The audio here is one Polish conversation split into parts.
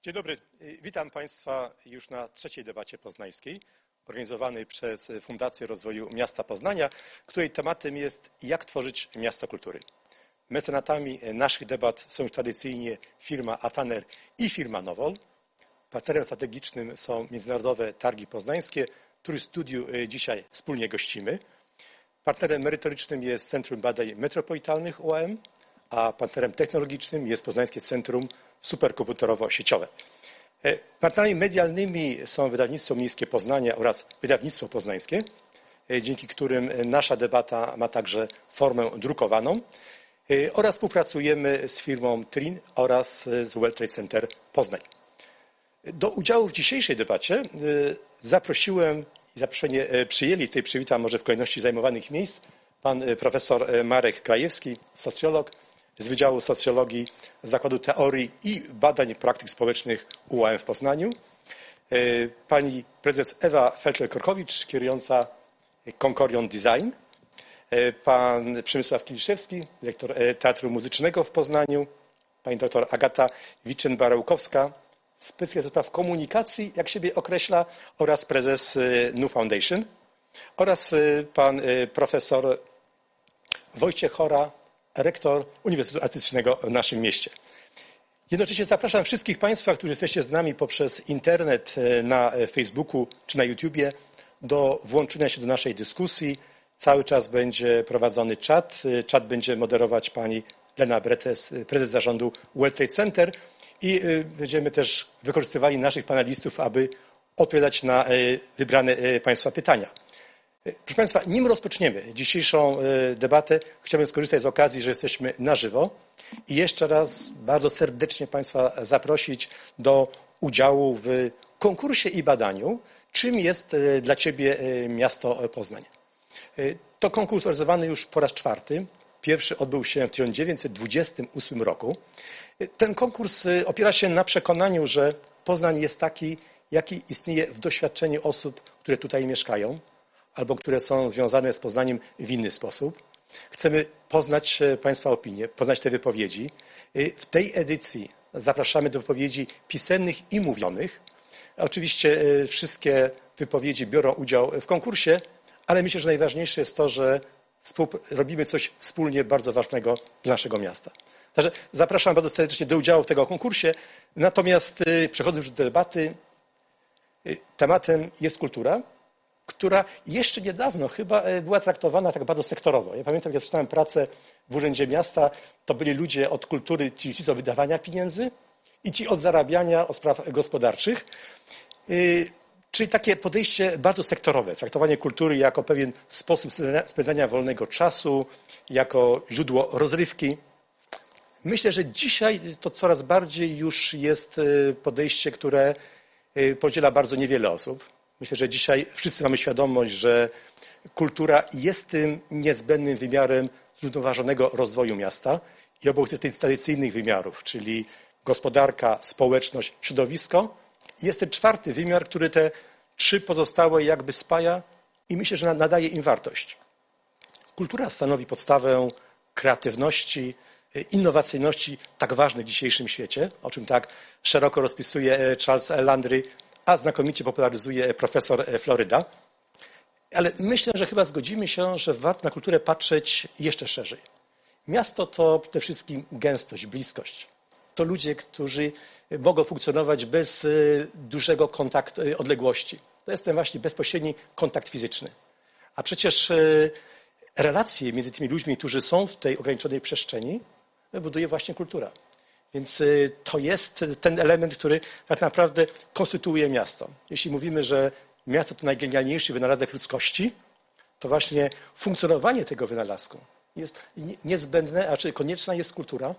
Dzień dobry. Witam Państwa już na trzeciej debacie poznańskiej, organizowanej przez Fundację Rozwoju Miasta Poznania, której tematem jest jak tworzyć miasto kultury. Mecenatami naszych debat są już tradycyjnie firma Ataner i firma Nowol. Partnerem strategicznym są Międzynarodowe Targi Poznańskie, których studiu dzisiaj wspólnie gościmy. Partnerem merytorycznym jest Centrum Badań Metropolitalnych UAM, a partnerem technologicznym jest Poznańskie Centrum Superkomputerowo-Sieciowe. Partnerami medialnymi są Wydawnictwo Miejskie Poznania oraz Wydawnictwo Poznańskie, dzięki którym nasza debata ma także formę drukowaną, oraz współpracujemy z firmą Trin oraz z World Trade Center Poznań. Do udziału w dzisiejszej debacie zaprosiłem i zaproszenie przyjęli, tutaj przywitam może w kolejności zajmowanych miejsc, pan profesor Marek Krajewski, socjolog z Wydziału Socjologii Zakładu Teorii i Badań Praktyk Społecznych UAM w Poznaniu, pani prezes Ewa Feltler-Korkowicz, kierująca Konkorion Design, pan Przemysław Kiliszewski, dyrektor Teatru Muzycznego w Poznaniu, pani doktor Agata Wiczyn-Barełkowska, specjalista do spraw komunikacji, jak siebie określa, oraz prezes New Foundation, oraz pan profesor Wojciech Chora, rektor Uniwersytetu Artystycznego w naszym mieście. Jednocześnie zapraszam wszystkich Państwa, którzy jesteście z nami poprzez internet na Facebooku czy na YouTubie, do włączenia się do naszej dyskusji. Cały czas będzie prowadzony czat. Czat będzie moderować pani Lena Bretes, prezes zarządu World Trade Center, i będziemy też wykorzystywali naszych panelistów, aby odpowiadać na wybrane Państwa pytania. Proszę Państwa, nim rozpoczniemy dzisiejszą debatę, chciałbym skorzystać z okazji, że jesteśmy na żywo i jeszcze raz bardzo serdecznie Państwa zaprosić do udziału w konkursie i badaniu, czym jest dla Ciebie miasto Poznań. To konkurs organizowany już po raz czwarty. Pierwszy odbył się w 1928 roku. Ten konkurs opiera się na przekonaniu, że Poznań jest taki, jaki istnieje w doświadczeniu osób, które tutaj mieszkają, albo które są związane z Poznaniem w inny sposób. Chcemy poznać Państwa opinie, poznać te wypowiedzi. W tej edycji zapraszamy do wypowiedzi pisemnych i mówionych. Oczywiście wszystkie wypowiedzi biorą udział w konkursie, ale myślę, że najważniejsze jest to, że robimy coś wspólnie bardzo ważnego dla naszego miasta. Także zapraszam bardzo serdecznie do udziału w tego konkursie. Natomiast przechodząc już do debaty, tematem jest kultura, która jeszcze niedawno chyba była traktowana tak bardzo sektorowo. Ja pamiętam, jak zaczynałem pracę w Urzędzie Miasta, to byli ludzie od kultury, ci od wydawania pieniędzy i ci od zarabiania, od spraw gospodarczych. Czyli takie podejście bardzo sektorowe, traktowanie kultury jako pewien sposób spędzania wolnego czasu, jako źródło rozrywki. Myślę, że dzisiaj to coraz bardziej już jest podejście, które podziela bardzo niewiele osób. Myślę, że dzisiaj wszyscy mamy świadomość, że kultura jest tym niezbędnym wymiarem zrównoważonego rozwoju miasta i obok tych tradycyjnych wymiarów, czyli gospodarka, społeczność, środowisko, jest ten czwarty wymiar, który te trzy pozostałe jakby spaja i myślę, że nadaje im wartość. Kultura stanowi podstawę kreatywności, innowacyjności tak ważnej w dzisiejszym świecie, o czym tak szeroko rozpisuje Charles Landry, a znakomicie popularyzuje profesor Floryda. Ale myślę, że chyba zgodzimy się, że warto na kulturę patrzeć jeszcze szerzej. Miasto to przede wszystkim gęstość, bliskość. To ludzie, którzy mogą funkcjonować bez dużego kontaktu, odległości. To jest ten właśnie bezpośredni kontakt fizyczny. A przecież relacje między tymi ludźmi, którzy są w tej ograniczonej przestrzeni, buduje właśnie kultura. Więc to jest ten element, który tak naprawdę konstytuuje miasto. Jeśli mówimy, że miasto to najgenialniejszy wynalazek ludzkości, to właśnie funkcjonowanie tego wynalazku jest niezbędne, a czy konieczna jest kultura,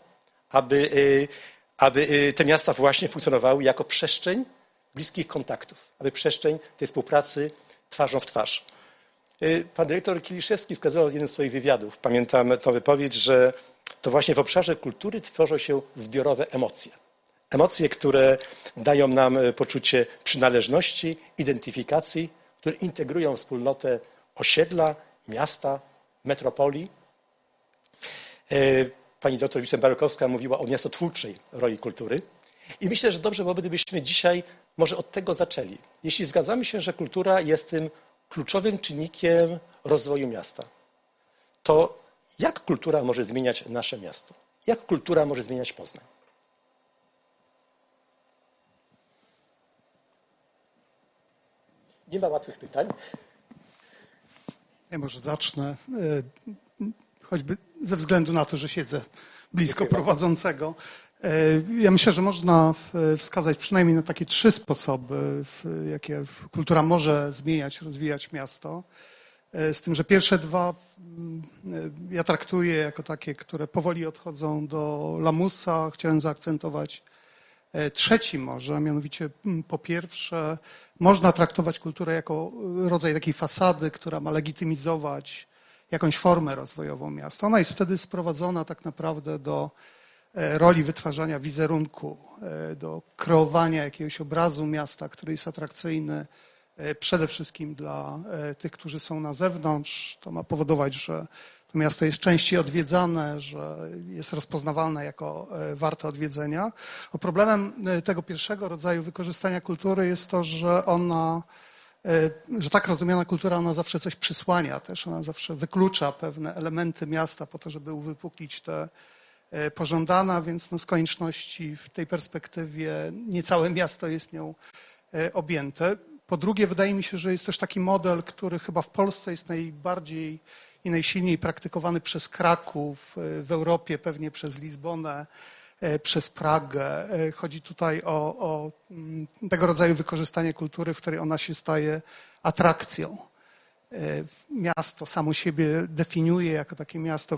aby te miasta właśnie funkcjonowały jako przestrzeń bliskich kontaktów, aby przestrzeń tej współpracy twarzą w twarz. Pan dyrektor Kiliszewski wskazywał w jednym z swoich wywiadów, pamiętam tę wypowiedź, że to właśnie w obszarze kultury tworzą się zbiorowe emocje. Emocje, które dają nam poczucie przynależności, identyfikacji, które integrują wspólnotę osiedla, miasta, metropolii. Pani doktor Wiczyn-Barełkowska mówiła o miastotwórczej roli kultury. I myślę, że dobrze byłoby, gdybyśmy dzisiaj może od tego zaczęli. Jeśli zgadzamy się, że kultura jest tym kluczowym czynnikiem rozwoju miasta, to jak kultura może zmieniać nasze miasto? Jak kultura może zmieniać Poznań? Nie ma łatwych pytań. Ja może zacznę, choćby ze względu na to, że siedzę blisko prowadzącego. Ja myślę, że można wskazać przynajmniej na takie 3 sposoby, jakie kultura może zmieniać, rozwijać miasto. Z tym, że pierwsze 2 ja traktuję jako takie, które powoli odchodzą do lamusa. Chciałem zaakcentować 3 może, mianowicie po pierwsze można traktować kulturę jako rodzaj takiej fasady, która ma legitymizować jakąś formę rozwojową miasta. Ona jest wtedy sprowadzona tak naprawdę do roli wytwarzania wizerunku, do kreowania jakiegoś obrazu miasta, który jest atrakcyjny przede wszystkim dla tych, którzy są na zewnątrz. To ma powodować, że to miasto jest częściej odwiedzane, że jest rozpoznawalne jako warte odwiedzenia. Problemem tego pierwszego rodzaju wykorzystania kultury jest to, że tak rozumiana kultura, ona zawsze coś przysłania też, ona zawsze wyklucza pewne elementy miasta po to, żeby uwypuklić te pożądane, więc z konieczności w tej perspektywie nie całe miasto jest nią objęte. Po drugie, wydaje mi się, że jest też taki model, który chyba w Polsce jest najbardziej i najsilniej praktykowany przez Kraków, w Europie pewnie przez Lizbonę, przez Pragę. Chodzi tutaj o tego rodzaju wykorzystanie kultury, w której ona się staje atrakcją. Miasto samo siebie definiuje jako takie miasto, w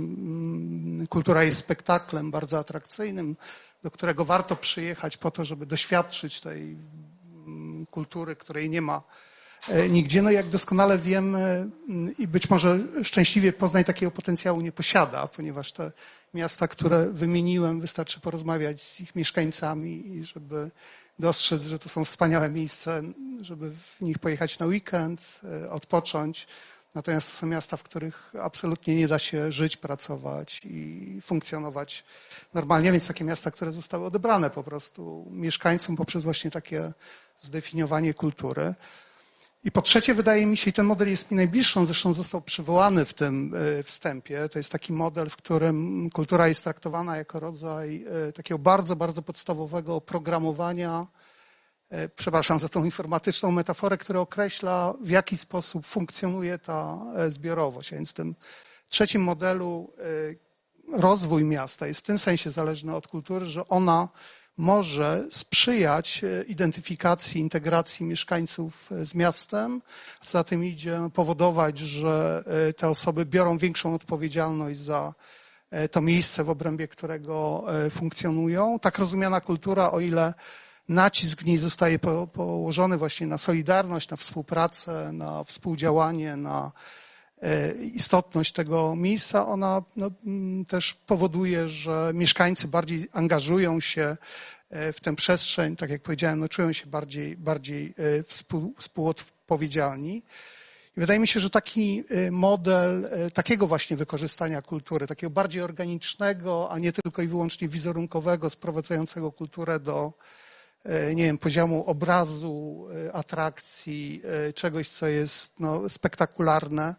którym kultura jest spektaklem bardzo atrakcyjnym, do którego warto przyjechać po to, żeby doświadczyć tej kultury, której nie ma nigdzie. No jak doskonale wiemy i być może szczęśliwie Poznań takiego potencjału nie posiada, ponieważ te miasta, które wymieniłem, wystarczy porozmawiać z ich mieszkańcami i żeby dostrzec, że to są wspaniałe miejsca, żeby w nich pojechać na weekend, odpocząć. Natomiast to są miasta, w których absolutnie nie da się żyć, pracować i funkcjonować normalnie, więc takie miasta, które zostały odebrane po prostu mieszkańcom poprzez właśnie takie zdefiniowanie kultury. I po trzecie, wydaje mi się, i ten model jest mi najbliższy, on zresztą został przywołany w tym wstępie, to jest taki model, w którym kultura jest traktowana jako rodzaj takiego bardzo, bardzo podstawowego oprogramowania, przepraszam za tą informatyczną metaforę, która określa, w jaki sposób funkcjonuje ta zbiorowość. A więc w tym trzecim modelu rozwój miasta jest w tym sensie zależny od kultury, że ona może sprzyjać identyfikacji, integracji mieszkańców z miastem, a co za tym idzie powodować, że te osoby biorą większą odpowiedzialność za to miejsce, w obrębie którego funkcjonują. Tak rozumiana kultura, o ile nacisk w niej zostaje położony właśnie na solidarność, na współpracę, na współdziałanie, na istotność tego miejsca, ona też powoduje, że mieszkańcy bardziej angażują się w tę przestrzeń, tak jak powiedziałem, czują się bardziej współodpowiedzialni. I wydaje mi się, że taki model takiego właśnie wykorzystania kultury, takiego bardziej organicznego, a nie tylko i wyłącznie wizerunkowego, sprowadzającego kulturę do, nie wiem, poziomu obrazu, atrakcji, czegoś, co jest spektakularne,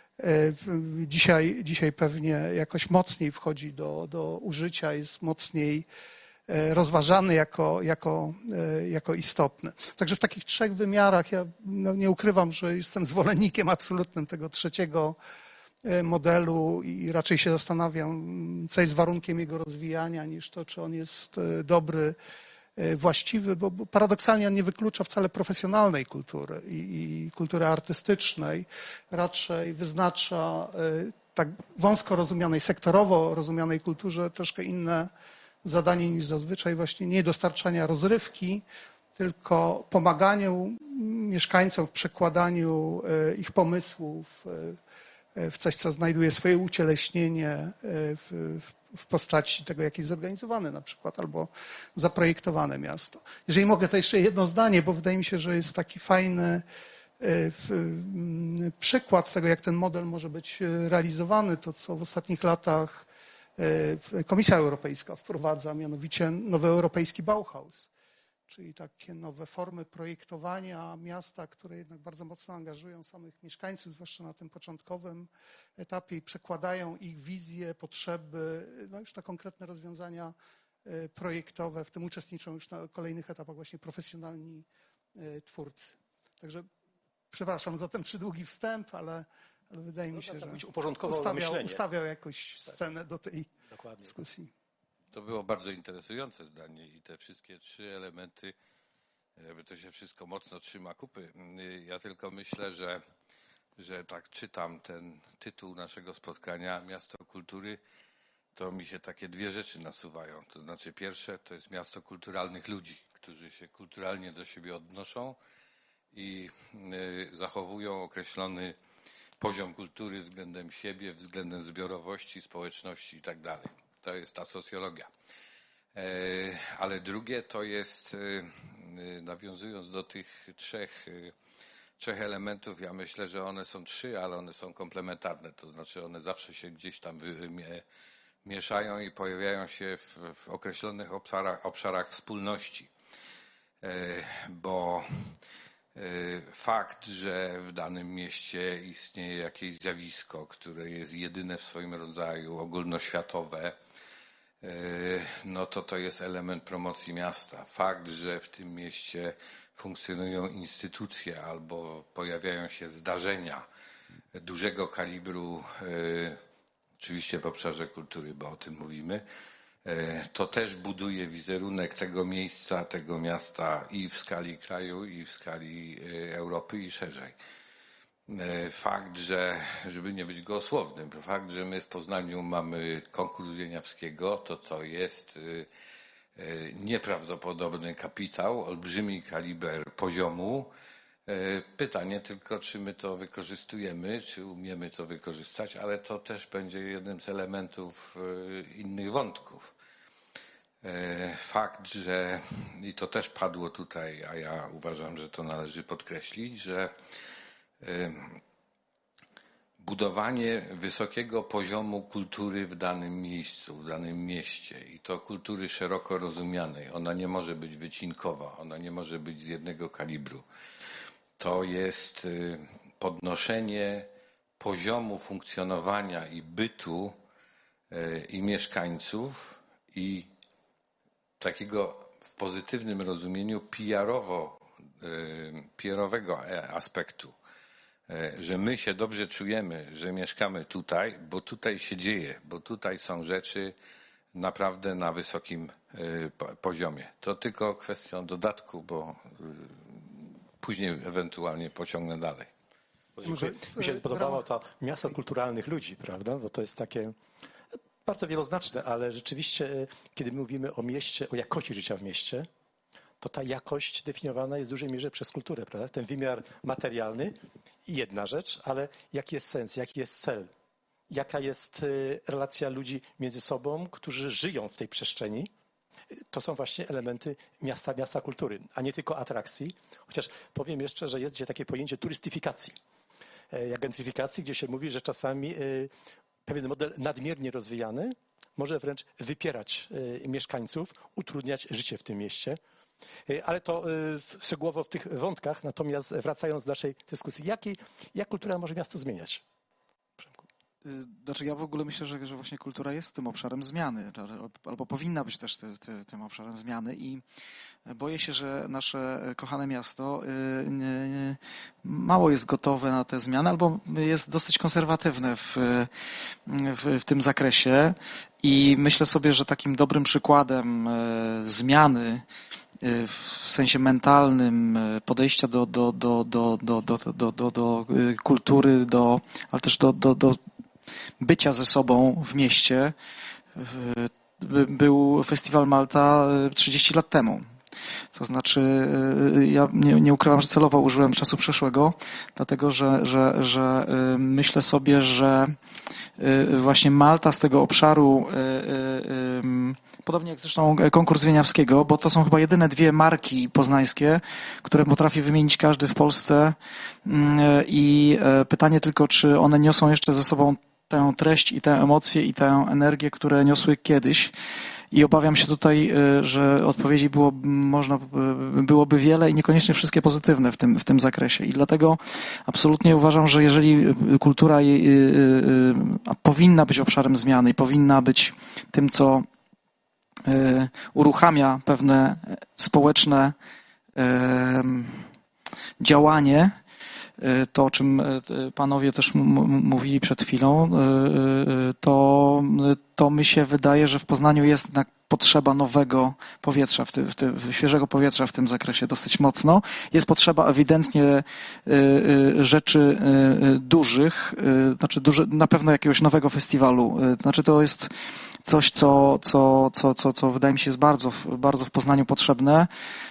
dzisiaj pewnie jakoś mocniej wchodzi do użycia, jest mocniej rozważany jako istotny. Także w takich 3 wymiarach ja nie ukrywam, że jestem zwolennikiem absolutnym tego trzeciego modelu i raczej się zastanawiam, co jest warunkiem jego rozwijania, niż to, czy on jest dobry, właściwy, bo paradoksalnie on nie wyklucza wcale profesjonalnej kultury i kultury artystycznej. Raczej wyznacza tak wąsko rozumianej, sektorowo rozumianej kulturze troszkę inne zadanie niż zazwyczaj, właśnie nie dostarczania rozrywki, tylko pomaganiu mieszkańcom w przekładaniu ich pomysłów w coś, co znajduje swoje ucieleśnienie w postaci tego, jak jest zorganizowane na przykład, albo zaprojektowane miasto. Jeżeli mogę, to jeszcze jedno zdanie, bo wydaje mi się, że jest taki fajny przykład tego, jak ten model może być realizowany, to co w ostatnich latach Komisja Europejska wprowadza, mianowicie nowy europejski Bauhaus, czyli takie nowe formy projektowania miasta, które jednak bardzo mocno angażują samych mieszkańców, zwłaszcza na tym początkowym etapie i przekładają ich wizje, potrzeby, no już na konkretne rozwiązania projektowe. W tym uczestniczą już na kolejnych etapach właśnie profesjonalni twórcy. Także przepraszam za ten przydługi wstęp, ale wydaje mi się, że ustawiał jakoś scenę do tej dyskusji. To było bardzo interesujące zdanie i te wszystkie trzy elementy, jakby to się wszystko mocno trzyma kupy. Ja tylko myślę, że tak czytam ten tytuł naszego spotkania, Miasto Kultury, to mi się takie dwie rzeczy nasuwają. To znaczy pierwsze to jest miasto kulturalnych ludzi, którzy się kulturalnie do siebie odnoszą i zachowują określony poziom kultury względem siebie, względem zbiorowości, społeczności i tak dalej. To jest ta socjologia. Ale drugie to jest, nawiązując do tych trzech elementów, ja myślę, że one są trzy, ale one są komplementarne. To znaczy one zawsze się gdzieś tam mieszają i pojawiają się w określonych obszarach wspólności. Bo fakt, że w danym mieście istnieje jakieś zjawisko, które jest jedyne w swoim rodzaju, ogólnoświatowe, no to jest element promocji miasta. Fakt, że w tym mieście funkcjonują instytucje albo pojawiają się zdarzenia dużego kalibru, oczywiście w obszarze kultury, bo o tym mówimy, to też buduje wizerunek tego miejsca, tego miasta i w skali kraju, i w skali Europy i szerzej. Fakt, że, żeby nie być gołosłownym, fakt, że my w Poznaniu mamy konkurs Wieniawskiego, to jest nieprawdopodobny kapitał, olbrzymi kaliber poziomu. Pytanie tylko, czy my to wykorzystujemy, czy umiemy to wykorzystać, ale to też będzie jednym z elementów innych wątków. Fakt, że, i to też padło tutaj, a ja uważam, że to należy podkreślić, że budowanie wysokiego poziomu kultury w danym miejscu, w danym mieście i to kultury szeroko rozumianej, ona nie może być wycinkowa, ona nie może być z jednego kalibru. To jest podnoszenie poziomu funkcjonowania i bytu i mieszkańców i takiego w pozytywnym rozumieniu PR-owego aspektu, że my się dobrze czujemy, że mieszkamy tutaj, bo tutaj się dzieje, bo tutaj są rzeczy naprawdę na wysokim poziomie. To tylko kwestia dodatku, bo później ewentualnie pociągnę dalej. Mi się podobało to miasto kulturalnych ludzi, prawda? Bo to jest takie bardzo wieloznaczne, ale rzeczywiście, kiedy mówimy o mieście, o jakości życia w mieście, to ta jakość definiowana jest w dużej mierze przez kulturę, prawda? Ten wymiar materialny i jedna rzecz, ale jaki jest sens, jaki jest cel, jaka jest relacja ludzi między sobą, którzy żyją w tej przestrzeni. To są właśnie elementy miasta kultury, a nie tylko atrakcji. Chociaż powiem jeszcze, że jest dzisiaj takie pojęcie turystyfikacji, jak gentryfikacji, gdzie się mówi, że czasami pewien model nadmiernie rozwijany może wręcz wypierać mieszkańców, utrudniać życie w tym mieście. Ale to szczegółowo w tych wątkach, natomiast wracając do naszej dyskusji, jak kultura może miasto zmieniać? Znaczy ja w ogóle myślę, że właśnie kultura jest tym obszarem zmiany, albo powinna być też tym obszarem zmiany i boję się, że nasze kochane miasto mało jest gotowe na te zmiany, albo jest dosyć konserwatywne w tym zakresie i myślę sobie, że takim dobrym przykładem zmiany w sensie mentalnym podejścia do kultury, ale też do bycia ze sobą w mieście był Festiwal Malta 30 lat temu. To znaczy, ja nie ukrywam, że celowo użyłem czasu przeszłego, dlatego że myślę sobie, że właśnie Malta z tego obszaru, podobnie jak zresztą konkurs Wieniawskiego, bo to są chyba jedyne dwie marki poznańskie, które potrafi wymienić każdy w Polsce i pytanie tylko, czy one niosą jeszcze ze sobą tę treść i tę emocję i tę energię, które niosły kiedyś. I obawiam się tutaj, że odpowiedzi byłoby wiele i niekoniecznie wszystkie pozytywne w tym zakresie. I dlatego absolutnie uważam, że jeżeli kultura powinna być obszarem zmiany i powinna być tym, co uruchamia pewne społeczne działanie, to, o czym panowie też mówili przed chwilą, to mi się wydaje, że w Poznaniu jest jednak potrzeba nowego powietrza, świeżego powietrza w tym zakresie dosyć mocno. Jest potrzeba ewidentnie rzeczy dużych, znaczy na pewno jakiegoś nowego festiwalu. Znaczy to jest coś, co wydaje mi się jest bardzo w Poznaniu potrzebne.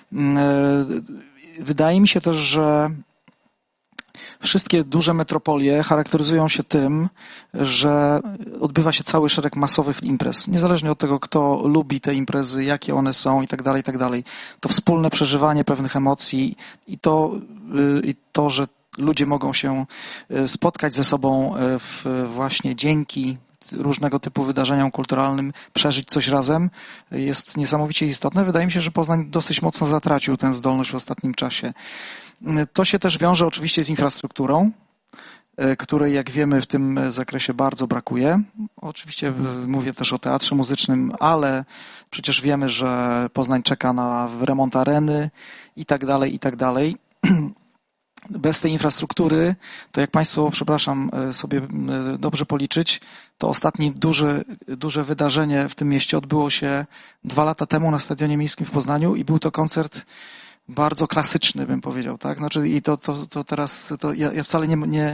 Wydaje mi się też, że wszystkie duże metropolie charakteryzują się tym, że odbywa się cały szereg masowych imprez. Niezależnie od tego, kto lubi te imprezy, jakie one są i tak dalej. To wspólne przeżywanie pewnych emocji i to, że ludzie mogą się spotkać ze sobą właśnie dzięki różnego typu wydarzeniom kulturalnym, przeżyć coś razem, jest niesamowicie istotne. Wydaje mi się, że Poznań dosyć mocno zatracił tę zdolność w ostatnim czasie. To się też wiąże oczywiście z infrastrukturą, której, jak wiemy, w tym zakresie bardzo brakuje. Oczywiście mówię też o teatrze muzycznym, ale przecież wiemy, że Poznań czeka na remont areny i tak dalej. Bez tej infrastruktury, to jak Państwo, przepraszam, sobie dobrze policzyć, to ostatnie duże wydarzenie w tym mieście odbyło się 2 lata temu na Stadionie Miejskim w Poznaniu i był to koncert bardzo klasyczny, bym powiedział, tak? Znaczy i to teraz, ja wcale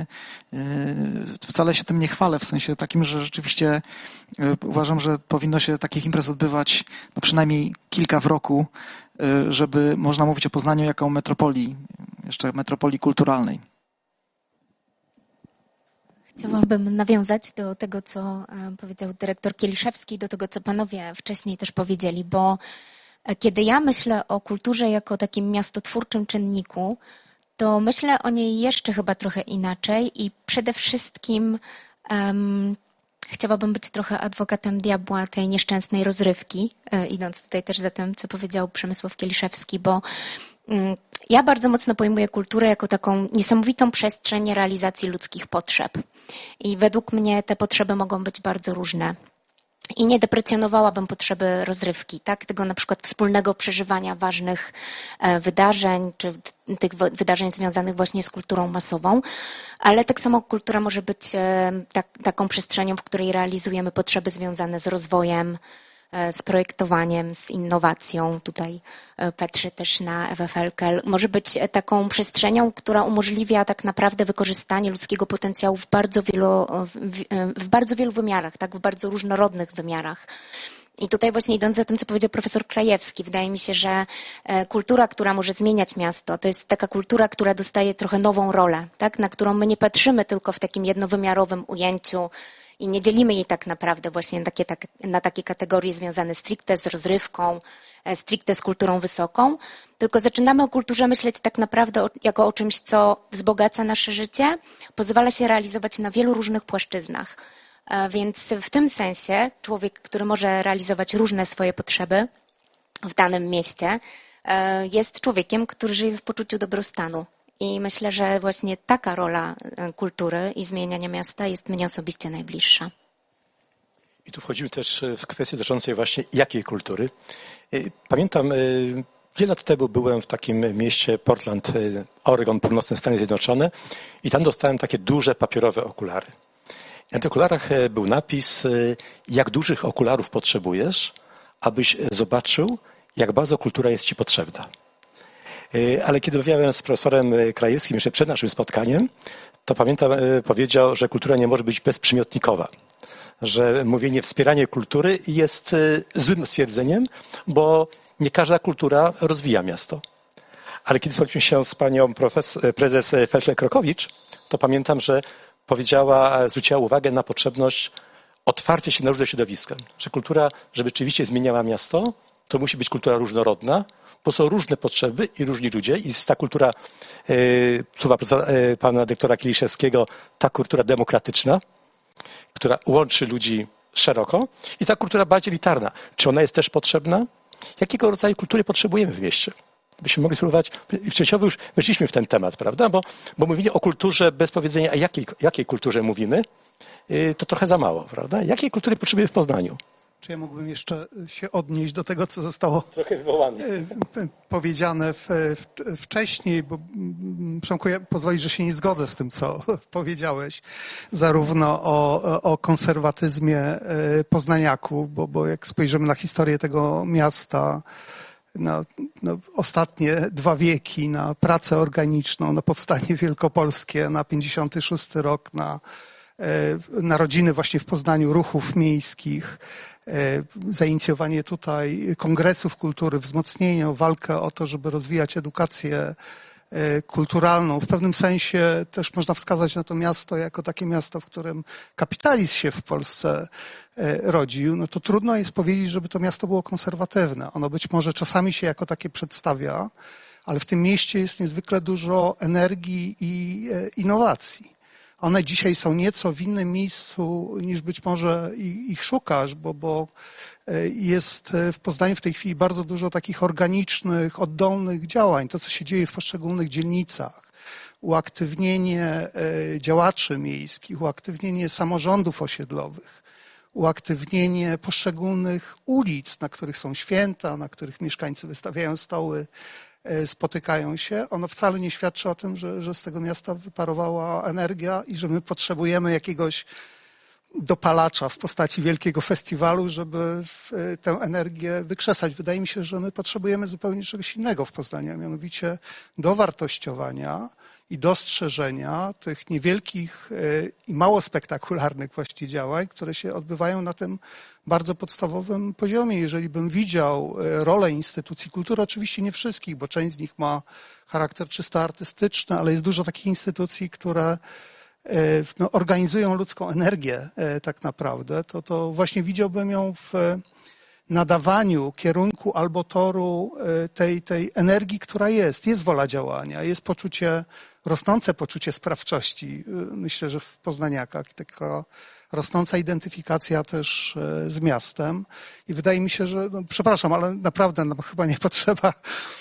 wcale się tym nie chwalę, w sensie takim, że rzeczywiście uważam, że powinno się takich imprez odbywać przynajmniej kilka w roku, żeby można mówić o Poznaniu jako metropolii, jeszcze metropolii kulturalnej. Chciałabym nawiązać do tego, co powiedział dyrektor Kieliszewski, do tego, co panowie wcześniej też powiedzieli, bo kiedy ja myślę o kulturze jako takim miastotwórczym czynniku, to myślę o niej jeszcze chyba trochę inaczej i przede wszystkim chciałabym być trochę adwokatem diabła tej nieszczęsnej rozrywki, idąc tutaj też za tym, co powiedział Przemysław Kieliszewski, bo ja bardzo mocno pojmuję kulturę jako taką niesamowitą przestrzeń realizacji ludzkich potrzeb. I według mnie te potrzeby mogą być bardzo różne. I nie deprecjonowałabym potrzeby rozrywki, tak? Tego na przykład wspólnego przeżywania ważnych wydarzeń, czy tych wydarzeń związanych właśnie z kulturą masową, ale tak samo kultura może być taką przestrzenią, w której realizujemy potrzeby związane z rozwojem, z projektowaniem, z innowacją. Tutaj patrzę też na Ewę Felkel. Może być taką przestrzenią, która umożliwia tak naprawdę wykorzystanie ludzkiego potencjału w bardzo wielu wymiarach, tak, w bardzo różnorodnych wymiarach. I tutaj właśnie idąc za tym, co powiedział profesor Krajewski, wydaje mi się, że kultura, która może zmieniać miasto, to jest taka kultura, która dostaje trochę nową rolę, tak, na którą my nie patrzymy tylko w takim jednowymiarowym ujęciu, i nie dzielimy jej tak naprawdę właśnie na takie kategorie związane stricte z rozrywką, stricte z kulturą wysoką, tylko zaczynamy o kulturze myśleć tak naprawdę jako o czymś, co wzbogaca nasze życie, pozwala się realizować na wielu różnych płaszczyznach. Więc w tym sensie człowiek, który może realizować różne swoje potrzeby w danym mieście, jest człowiekiem, który żyje w poczuciu dobrostanu. I myślę, że właśnie taka rola kultury i zmieniania miasta jest mnie osobiście najbliższa. I tu wchodzimy też w kwestię dotyczącej właśnie jakiej kultury. Pamiętam, wiele lat temu byłem w takim mieście Portland, Oregon, północne Stany Zjednoczone i tam dostałem takie duże papierowe okulary. Na tych okularach był napis, jak dużych okularów potrzebujesz, abyś zobaczył, jak bardzo kultura jest ci potrzebna. Ale kiedy rozmawiałem z profesorem Krajewskim jeszcze przed naszym spotkaniem, to pamiętam, powiedział, że kultura nie może być bezprzymiotnikowa. Że mówienie wspieranie kultury jest złym stwierdzeniem, bo nie każda kultura rozwija miasto. Ale kiedy spotkaliśmy się z panią prezes Feltle-Krokowicz, to pamiętam, że zwróciła uwagę na potrzebność otwarcia się na różne środowiska. Że kultura, żeby rzeczywiście zmieniała miasto, to musi być kultura różnorodna, bo są różne potrzeby i różni ludzie i ta kultura, słowa pana doktora Kieliszewskiego, ta kultura demokratyczna, która łączy ludzi szeroko i ta kultura bardziej elitarna. Czy ona jest też potrzebna? Jakiego rodzaju kultury potrzebujemy w mieście? Byśmy mogli spróbować, częściowo już weszliśmy w ten temat, prawda? Bo mówienie o kulturze bez powiedzenia, a jakiej kulturze mówimy, to trochę za mało, prawda? Jakiej kultury potrzebujemy w Poznaniu? Czy ja mógłbym jeszcze się odnieść do tego, co zostało Trochę wywołane. powiedziane wcześniej, bo Przemku, ja pozwolisz, że się nie zgodzę z tym, co powiedziałeś, zarówno o konserwatyzmie poznaniaków, bo jak spojrzymy na historię tego miasta, na ostatnie 2 wieki, na pracę organiczną, na powstanie wielkopolskie, na 56 rok, na narodziny właśnie w Poznaniu ruchów miejskich, zainicjowanie tutaj kongresów kultury, wzmocnienie, walkę o to, żeby rozwijać edukację kulturalną. W pewnym sensie też można wskazać na to miasto jako takie miasto, w którym kapitalizm się w Polsce rodził. No to trudno jest powiedzieć, żeby to miasto było konserwatywne. Ono być może czasami się jako takie przedstawia, ale w tym mieście jest niezwykle dużo energii i innowacji. One dzisiaj są nieco w innym miejscu niż być może ich szukasz, bo jest w Poznaniu w tej chwili bardzo dużo takich organicznych, oddolnych działań. To, co się dzieje w poszczególnych dzielnicach, uaktywnienie działaczy miejskich, uaktywnienie samorządów osiedlowych, uaktywnienie poszczególnych ulic, na których są święta, na których mieszkańcy wystawiają stoły, spotykają się, ono wcale nie świadczy o tym, że z tego miasta wyparowała energia i że my potrzebujemy jakiegoś dopalacza w postaci wielkiego festiwalu, żeby tę energię wykrzesać. Wydaje mi się, że my potrzebujemy zupełnie czegoś innego w Poznaniu, mianowicie dowartościowania i dostrzeżenia tych niewielkich i mało spektakularnych właściwie działań, które się odbywają na tym bardzo podstawowym poziomie. Jeżeli bym widział rolę instytucji kultury, oczywiście nie wszystkich, bo część z nich ma charakter czysto artystyczny, ale jest dużo takich instytucji, które organizują ludzką energię tak naprawdę, to właśnie widziałbym ją w nadawaniu kierunku albo toru tej energii, która jest. Jest wola działania, jest rosnące poczucie sprawczości. Myślę, że w poznaniakach taka rosnąca identyfikacja też z miastem. I wydaje mi się, że, przepraszam, ale naprawdę chyba nie potrzeba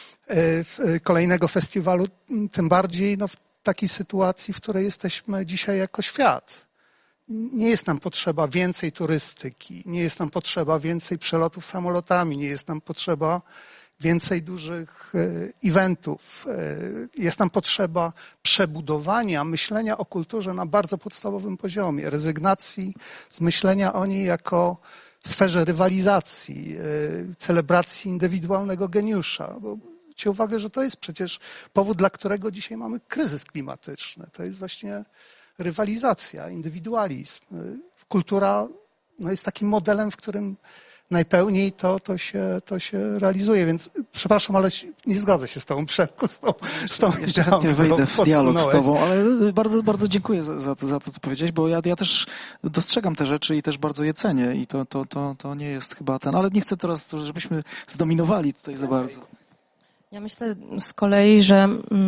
kolejnego festiwalu, tym bardziej w takiej sytuacji, w której jesteśmy dzisiaj jako świat. Nie jest nam potrzeba więcej turystyki, nie jest nam potrzeba więcej przelotów samolotami, nie jest nam potrzeba więcej dużych eventów. Jest nam potrzeba przebudowania myślenia o kulturze na bardzo podstawowym poziomie, rezygnacji z myślenia o niej jako sferze rywalizacji, celebracji indywidualnego geniusza. Zwróćcie uwagę, że to jest przecież powód, dla którego dzisiaj mamy kryzys klimatyczny. To jest właśnie rywalizacja, indywidualizm. Kultura jest takim modelem, w którym najpełniej to się realizuje. Więc przepraszam, ale nie zgodzę się z tobą, Przemku, z tą ideą, nie wejdę w dialog z tobą, ale bardzo, bardzo dziękuję za to, co powiedziałeś, bo ja też dostrzegam te rzeczy i też bardzo je cenię i to nie jest chyba ale nie chcę teraz, żebyśmy zdominowali tutaj za bardzo. Ja myślę z kolei, że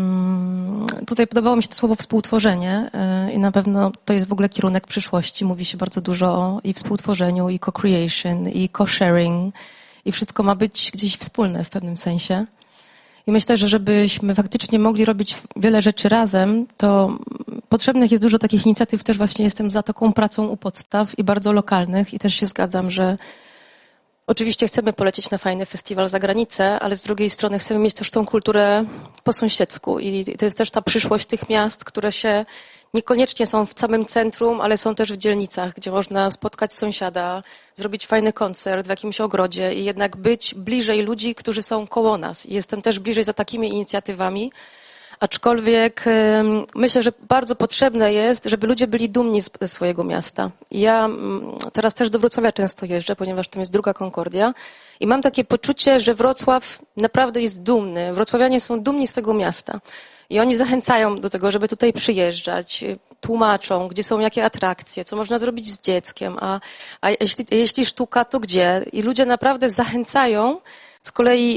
tutaj podobało mi się to słowo współtworzenie i na pewno to jest w ogóle kierunek przyszłości. Mówi się bardzo dużo o i współtworzeniu, i co-creation, i co-sharing i wszystko ma być gdzieś wspólne w pewnym sensie. I myślę, że żebyśmy faktycznie mogli robić wiele rzeczy razem, to potrzebnych jest dużo takich inicjatyw. Też właśnie jestem za taką pracą u podstaw i bardzo lokalnych i też się zgadzam, że oczywiście chcemy polecieć na fajny festiwal za granicę, ale z drugiej strony chcemy mieć też tą kulturę po sąsiedzku i to jest też ta przyszłość tych miast, które się niekoniecznie są w samym centrum, ale są też w dzielnicach, gdzie można spotkać sąsiada, zrobić fajny koncert w jakimś ogrodzie i jednak być bliżej ludzi, którzy są koło nas. I jestem też bliżej za takimi inicjatywami, aczkolwiek myślę, że bardzo potrzebne jest, żeby ludzie byli dumni ze swojego miasta. Ja teraz też do Wrocławia często jeżdżę, ponieważ tam jest druga Concordia i mam takie poczucie, że Wrocław naprawdę jest dumny. Wrocławianie są dumni z tego miasta i oni zachęcają do tego, żeby tutaj przyjeżdżać, tłumaczą, gdzie są jakie atrakcje, co można zrobić z dzieckiem, a jeśli sztuka, to gdzie? I ludzie naprawdę zachęcają. Z kolei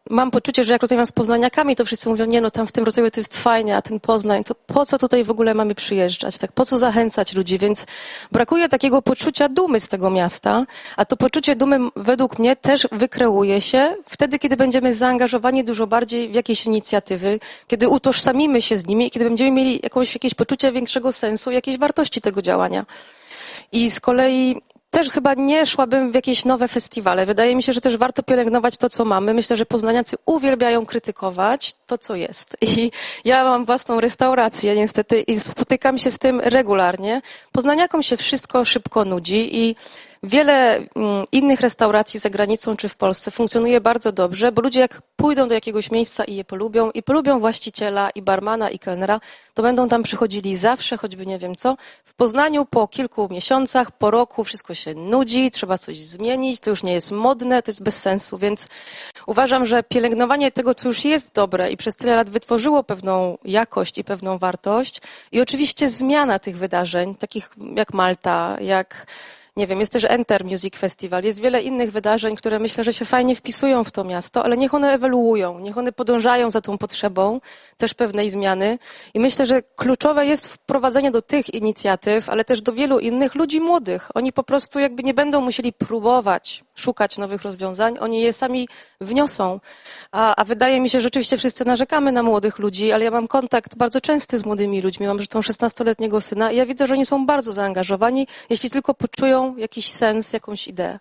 mam poczucie, że jak rozmawiam z poznaniakami, to wszyscy mówią, nie no, tam w tym Wrocławiu to jest fajnie, a ten Poznań, to po co tutaj w ogóle mamy przyjeżdżać, tak? Po co zachęcać ludzi? Więc brakuje takiego poczucia dumy z tego miasta, a to poczucie dumy według mnie też wykreuje się wtedy, kiedy będziemy zaangażowani dużo bardziej w jakieś inicjatywy, kiedy utożsamimy się z nimi i kiedy będziemy mieli jakieś poczucie większego sensu, jakiejś wartości tego działania. I z kolei też chyba nie szłabym w jakieś nowe festiwale. Wydaje mi się, że też warto pielęgnować to, co mamy. Myślę, że poznaniacy uwielbiają krytykować to, co jest. I ja mam własną restaurację niestety i spotykam się z tym regularnie. Poznaniakom się wszystko szybko nudzi i wiele innych restauracji za granicą czy w Polsce funkcjonuje bardzo dobrze, bo ludzie jak pójdą do jakiegoś miejsca i je polubią i polubią właściciela i barmana i kelnera, to będą tam przychodzili zawsze, choćby nie wiem co. W Poznaniu po kilku miesiącach, po roku wszystko się nudzi, trzeba coś zmienić, to już nie jest modne, to jest bez sensu, więc uważam, że pielęgnowanie tego, co już jest dobre i przez tyle lat wytworzyło pewną jakość i pewną wartość i oczywiście zmiana tych wydarzeń, takich jak Malta, jak nie wiem, jest też Enter Music Festival, jest wiele innych wydarzeń, które myślę, że się fajnie wpisują w to miasto, ale niech one ewoluują, niech one podążają za tą potrzebą też pewnej zmiany i myślę, że kluczowe jest wprowadzenie do tych inicjatyw, ale też do wielu innych ludzi młodych. Oni po prostu jakby nie będą musieli próbować szukać nowych rozwiązań, oni je sami wniosą. A wydaje mi się, że rzeczywiście wszyscy narzekamy na młodych ludzi, ale ja mam kontakt bardzo częsty z młodymi ludźmi, mam zresztą 16-letniego syna i ja widzę, że oni są bardzo zaangażowani, jeśli tylko poczują jakiś sens, jakąś ideę.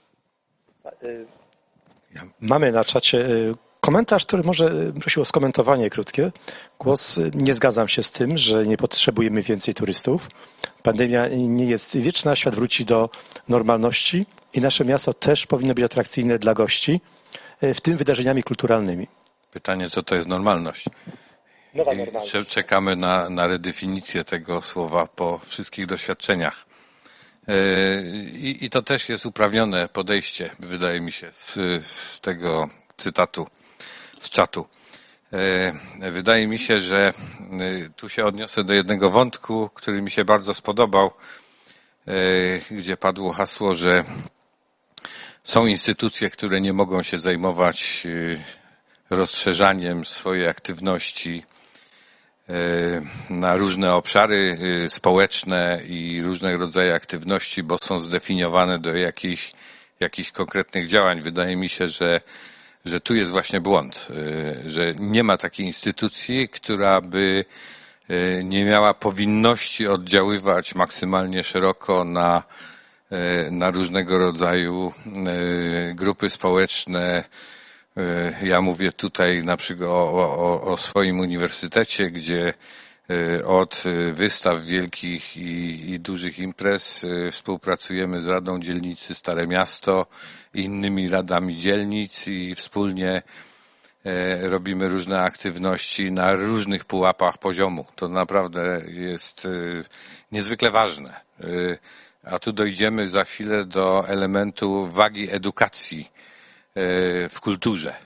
Mamy na czacie komentarz, który może prosił o skomentowanie krótkie. Głos: nie zgadzam się z tym, że nie potrzebujemy więcej turystów. Pandemia nie jest wieczna, świat wróci do normalności i nasze miasto też powinno być atrakcyjne dla gości, w tym wydarzeniami kulturalnymi. Pytanie, co to jest normalność? Nowa normalność. Czekamy na redefinicję tego słowa po wszystkich doświadczeniach. I to też jest uprawnione podejście, wydaje mi się, z tego cytatu, z czatu. Wydaje mi się, że tu się odniosę do jednego wątku, który mi się bardzo spodobał, gdzie padło hasło, że są instytucje, które nie mogą się zajmować rozszerzaniem swojej aktywności na różne obszary społeczne i różnego rodzaju aktywności, bo są zdefiniowane do jakichś konkretnych działań. Wydaje mi się, że tu jest właśnie błąd, że nie ma takiej instytucji, która by nie miała powinności oddziaływać maksymalnie szeroko na różnego rodzaju grupy społeczne. Ja mówię tutaj na przykład o swoim uniwersytecie, gdzie od wystaw wielkich i dużych imprez współpracujemy z Radą Dzielnicy Stare Miasto i innymi radami dzielnic i wspólnie robimy różne aktywności na różnych pułapach poziomu. To naprawdę jest niezwykle ważne. A tu dojdziemy za chwilę do elementu wagi edukacji w kulturze.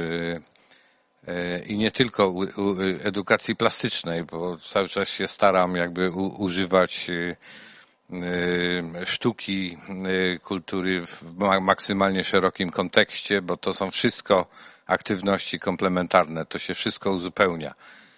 I nie tylko edukacji plastycznej, bo cały czas się staram jakby używać sztuki, kultury w maksymalnie szerokim kontekście, bo to są wszystko aktywności komplementarne, to się wszystko uzupełnia.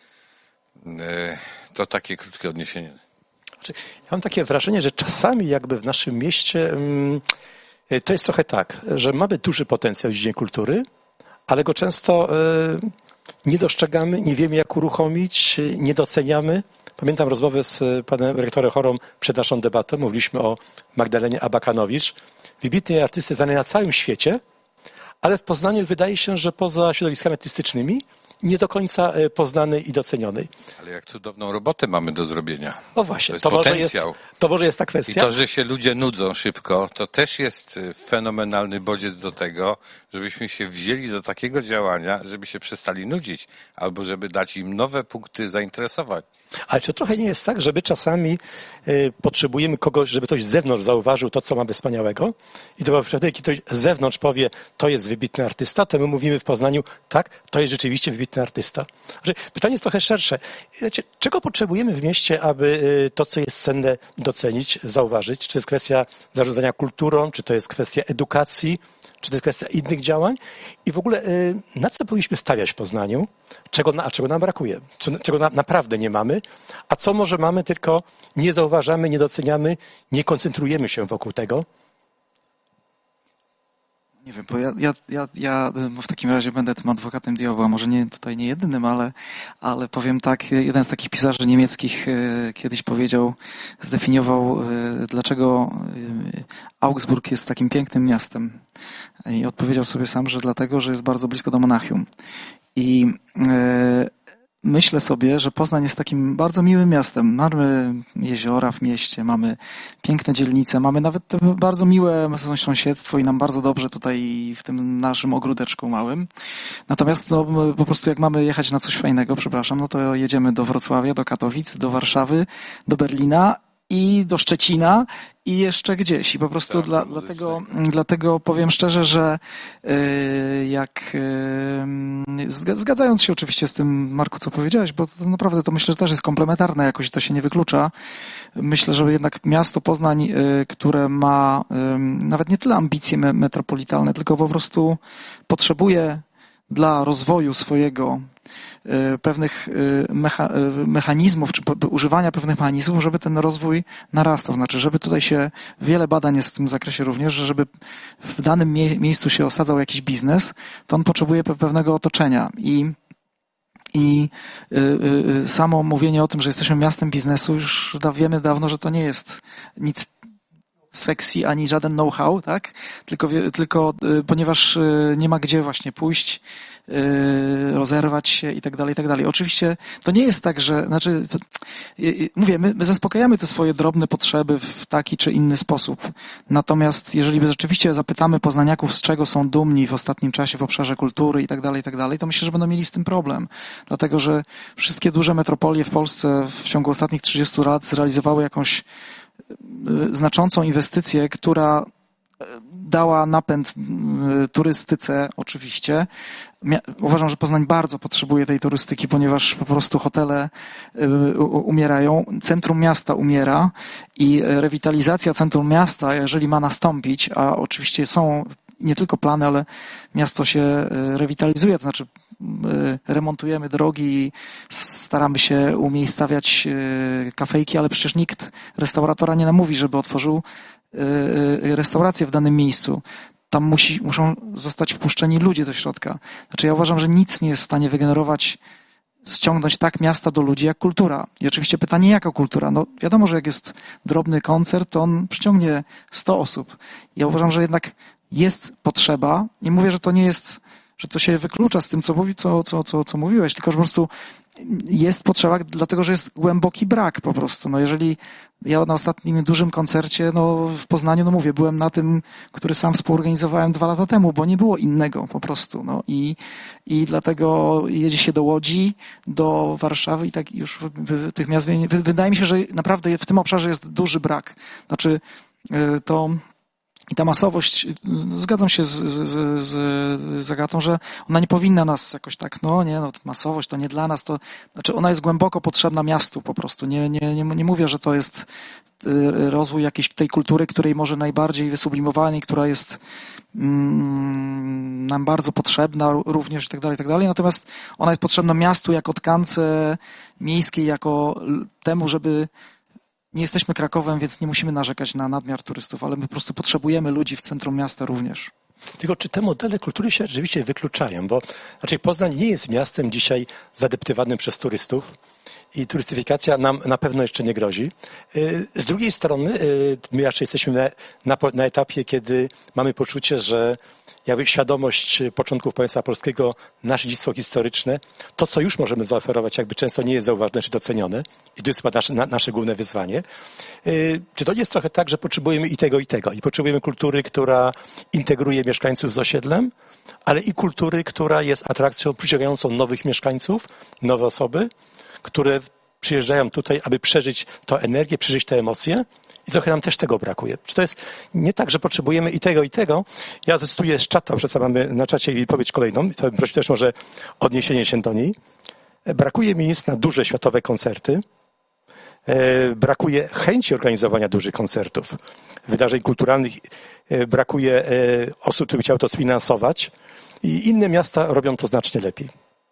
To takie krótkie odniesienie. Ja mam takie wrażenie, że czasami jakby w naszym mieście to jest trochę tak, że mamy duży potencjał w dziedzinie kultury, ale go często nie dostrzegamy, nie wiemy jak uruchomić, nie doceniamy. Pamiętam rozmowę z panem rektorem Chorą przed naszą debatą. Mówiliśmy o Magdalenie Abakanowicz, wybitnej artysty znanej na całym świecie, ale w Poznaniu wydaje się, że poza środowiskami artystycznymi nie do końca poznanej i docenionej. Ale jak cudowną robotę mamy do zrobienia. O właśnie, to może jest ta kwestia. I to, że się ludzie nudzą szybko, to też jest fenomenalny bodziec do tego, żebyśmy się wzięli do takiego działania, żeby się przestali nudzić, albo żeby dać im nowe punkty zainteresowań. Ale czy to trochę nie jest tak, że my czasami potrzebujemy kogoś, żeby ktoś z zewnątrz zauważył to, co mamy wspaniałego i to wtedy, kiedy ktoś z zewnątrz powie, to jest wybitny artysta, to my mówimy w Poznaniu, tak, to jest rzeczywiście wybitny artysta. Pytanie jest trochę szersze. Czego potrzebujemy w mieście, aby to, co jest cenne, docenić, zauważyć? Czy to jest kwestia zarządzania kulturą, czy to jest kwestia edukacji, czy to jest kwestia innych działań? I w ogóle na co powinniśmy stawiać w Poznaniu? Czego nam brakuje? Czego naprawdę nie mamy? A co może mamy, tylko nie zauważamy, nie doceniamy, nie koncentrujemy się wokół tego? Nie wiem, bo ja w takim razie będę tym adwokatem diabła, może nie tutaj nie jedynym, ale powiem tak, jeden z takich pisarzy niemieckich kiedyś zdefiniował, dlaczego Augsburg jest takim pięknym miastem. I odpowiedział sobie sam, że dlatego, że jest bardzo blisko do Monachium. I myślę sobie, że Poznań jest takim bardzo miłym miastem. Mamy jeziora w mieście, mamy piękne dzielnice, mamy nawet te bardzo miłe sąsiedztwo i nam bardzo dobrze tutaj w tym naszym ogródeczku małym. Natomiast no, po prostu jak mamy jechać na coś fajnego, no to jedziemy do Wrocławia, do Katowic, do Warszawy, do Berlina i do Szczecina i jeszcze gdzieś. I po prostu dlatego powiem szczerze, że zgadzając się oczywiście z tym, Marku, co powiedziałeś, bo to naprawdę to myślę, że też jest komplementarne, jakoś to się nie wyklucza. Myślę, że jednak miasto Poznań, które ma nawet nie tyle ambicje metropolitalne, tylko po prostu potrzebuje dla rozwoju swojego pewnych mechanizmów, czy używania pewnych mechanizmów, żeby ten rozwój narastał. Znaczy, żeby tutaj się, wiele badań jest w tym zakresie również, że żeby w danym miejscu się osadzał jakiś biznes, to on potrzebuje pewnego otoczenia. I samo mówienie o tym, że jesteśmy miastem biznesu, już wiemy dawno, że to nie jest nic sexy, ani żaden know-how, tak? Tylko ponieważ nie ma gdzie właśnie pójść, rozerwać się i tak dalej, i tak dalej. Oczywiście to nie jest tak, że, mówię, my zaspokajamy te swoje drobne potrzeby w taki czy inny sposób. Natomiast jeżeli rzeczywiście zapytamy poznaniaków, z czego są dumni w ostatnim czasie w obszarze kultury i tak dalej, to myślę, że będą mieli z tym problem. Dlatego, że wszystkie duże metropolie w Polsce w ciągu ostatnich 30 lat zrealizowały jakąś znaczącą inwestycję, która dała napęd turystyce oczywiście. Uważam, że Poznań bardzo potrzebuje tej turystyki, ponieważ po prostu hotele umierają, centrum miasta umiera i rewitalizacja centrum miasta, jeżeli ma nastąpić, a oczywiście są nie tylko plany, ale miasto się rewitalizuje, to znaczy remontujemy drogi i staramy się umiejscawiać kafejki, ale przecież nikt restauratora nie namówi, żeby otworzył restaurację w danym miejscu. Tam muszą zostać wpuszczeni ludzie do środka. Znaczy ja uważam, że nic nie jest w stanie ściągnąć tak miasta do ludzi jak kultura. I oczywiście pytanie, jaka kultura? No wiadomo, że jak jest drobny koncert, to on przyciągnie 100 osób. Ja uważam, że jednak jest potrzeba. Nie mówię, że to nie jest, że to się wyklucza z tym, co mówiłeś, tylko że po prostu jest potrzeba, dlatego że jest głęboki brak po prostu. No jeżeli ja na ostatnim dużym koncercie w Poznaniu, mówię, byłem na tym, który sam współorganizowałem 2 lata temu, bo nie było innego po prostu. I dlatego jedzie się do Łodzi, do Warszawy i tak już tych miast. Wydaje mi się, że naprawdę w tym obszarze jest duży brak. Znaczy i ta masowość, zgadzam się z Agatą, że ona nie powinna nas jakoś tak, masowość to nie dla nas, to znaczy ona jest głęboko potrzebna miastu po prostu. Nie mówię, że to jest rozwój jakiejś tej kultury, której może najbardziej wysublimowanej, która jest nam bardzo potrzebna również i tak dalej, natomiast ona jest potrzebna miastu jako tkance miejskiej, jako temu, żeby nie jesteśmy Krakowem, więc nie musimy narzekać na nadmiar turystów, ale my po prostu potrzebujemy ludzi w centrum miasta również. Tylko czy te modele kultury się rzeczywiście wykluczają? Bo Poznań nie jest miastem dzisiaj zadeptywanym przez turystów i turystyfikacja nam na pewno jeszcze nie grozi. Z drugiej strony my jeszcze jesteśmy na etapie, kiedy mamy poczucie, że jakby świadomość początków państwa polskiego, nasze dziedzictwo historyczne, to co już możemy zaoferować, jakby często nie jest zauważone czy docenione i to jest chyba nasze główne wyzwanie. Czy to nie jest trochę tak, że potrzebujemy i tego, i potrzebujemy kultury, która integruje mieszkańców z osiedlem, ale i kultury, która jest atrakcją przyciągającą nowych mieszkańców, nowe osoby, które przyjeżdżają tutaj, aby przeżyć tę energię, przeżyć te emocje i trochę nam też tego brakuje. Czy to jest nie tak, że potrzebujemy i tego? Ja zacytuję z czata, przez co mamy na czacie wypowiedź kolejną, i to bym prosił też może odniesienie się do niej. Brakuje miejsc na duże światowe koncerty, brakuje chęci organizowania dużych koncertów, wydarzeń kulturalnych, brakuje osób, które by chciały to sfinansować i inne miasta robią to znacznie lepiej.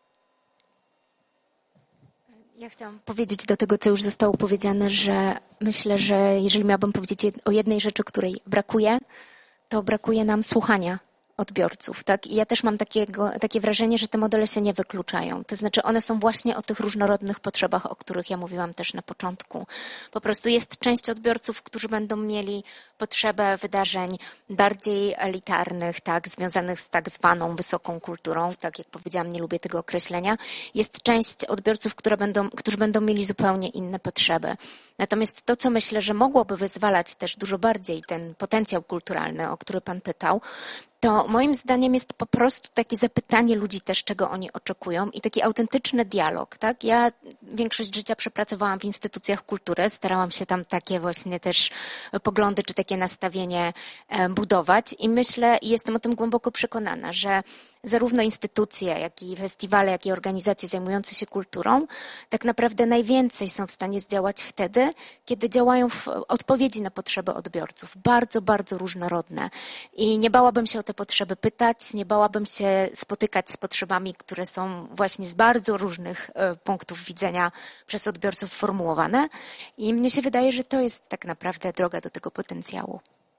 Ja chciałam powiedzieć do tego, co już zostało powiedziane, że myślę, że jeżeli miałabym powiedzieć o jednej rzeczy, której brakuje, to brakuje nam słuchania odbiorców, tak? I ja też mam takie wrażenie, że te modele się nie wykluczają. To znaczy one są właśnie o tych różnorodnych potrzebach, o których ja mówiłam też na początku. Po prostu jest część odbiorców, którzy będą mieli potrzebę wydarzeń bardziej elitarnych, tak? Związanych z tak zwaną wysoką kulturą. Tak jak powiedziałam, nie lubię tego określenia. Jest część odbiorców, którzy będą mieli zupełnie inne potrzeby. Natomiast to, co myślę, że mogłoby wyzwalać też dużo bardziej ten potencjał kulturalny, o który Pan pytał, to moim zdaniem jest po prostu takie zapytanie ludzi też, czego oni oczekują i taki autentyczny dialog, tak? Ja większość życia przepracowałam w instytucjach kultury, starałam się tam takie właśnie też poglądy czy takie nastawienie budować i myślę i jestem o tym głęboko przekonana, że zarówno instytucje, jak i festiwale, jak i organizacje zajmujące się kulturą tak naprawdę najwięcej są w stanie zdziałać wtedy, kiedy działają w odpowiedzi na potrzeby odbiorców. Bardzo, bardzo różnorodne. I nie bałabym się o te potrzeby pytać, nie bałabym się spotykać z potrzebami, które są właśnie z bardzo różnych punktów widzenia przez odbiorców formułowane. I mnie się wydaje, że to jest tak naprawdę droga do tego potencjału.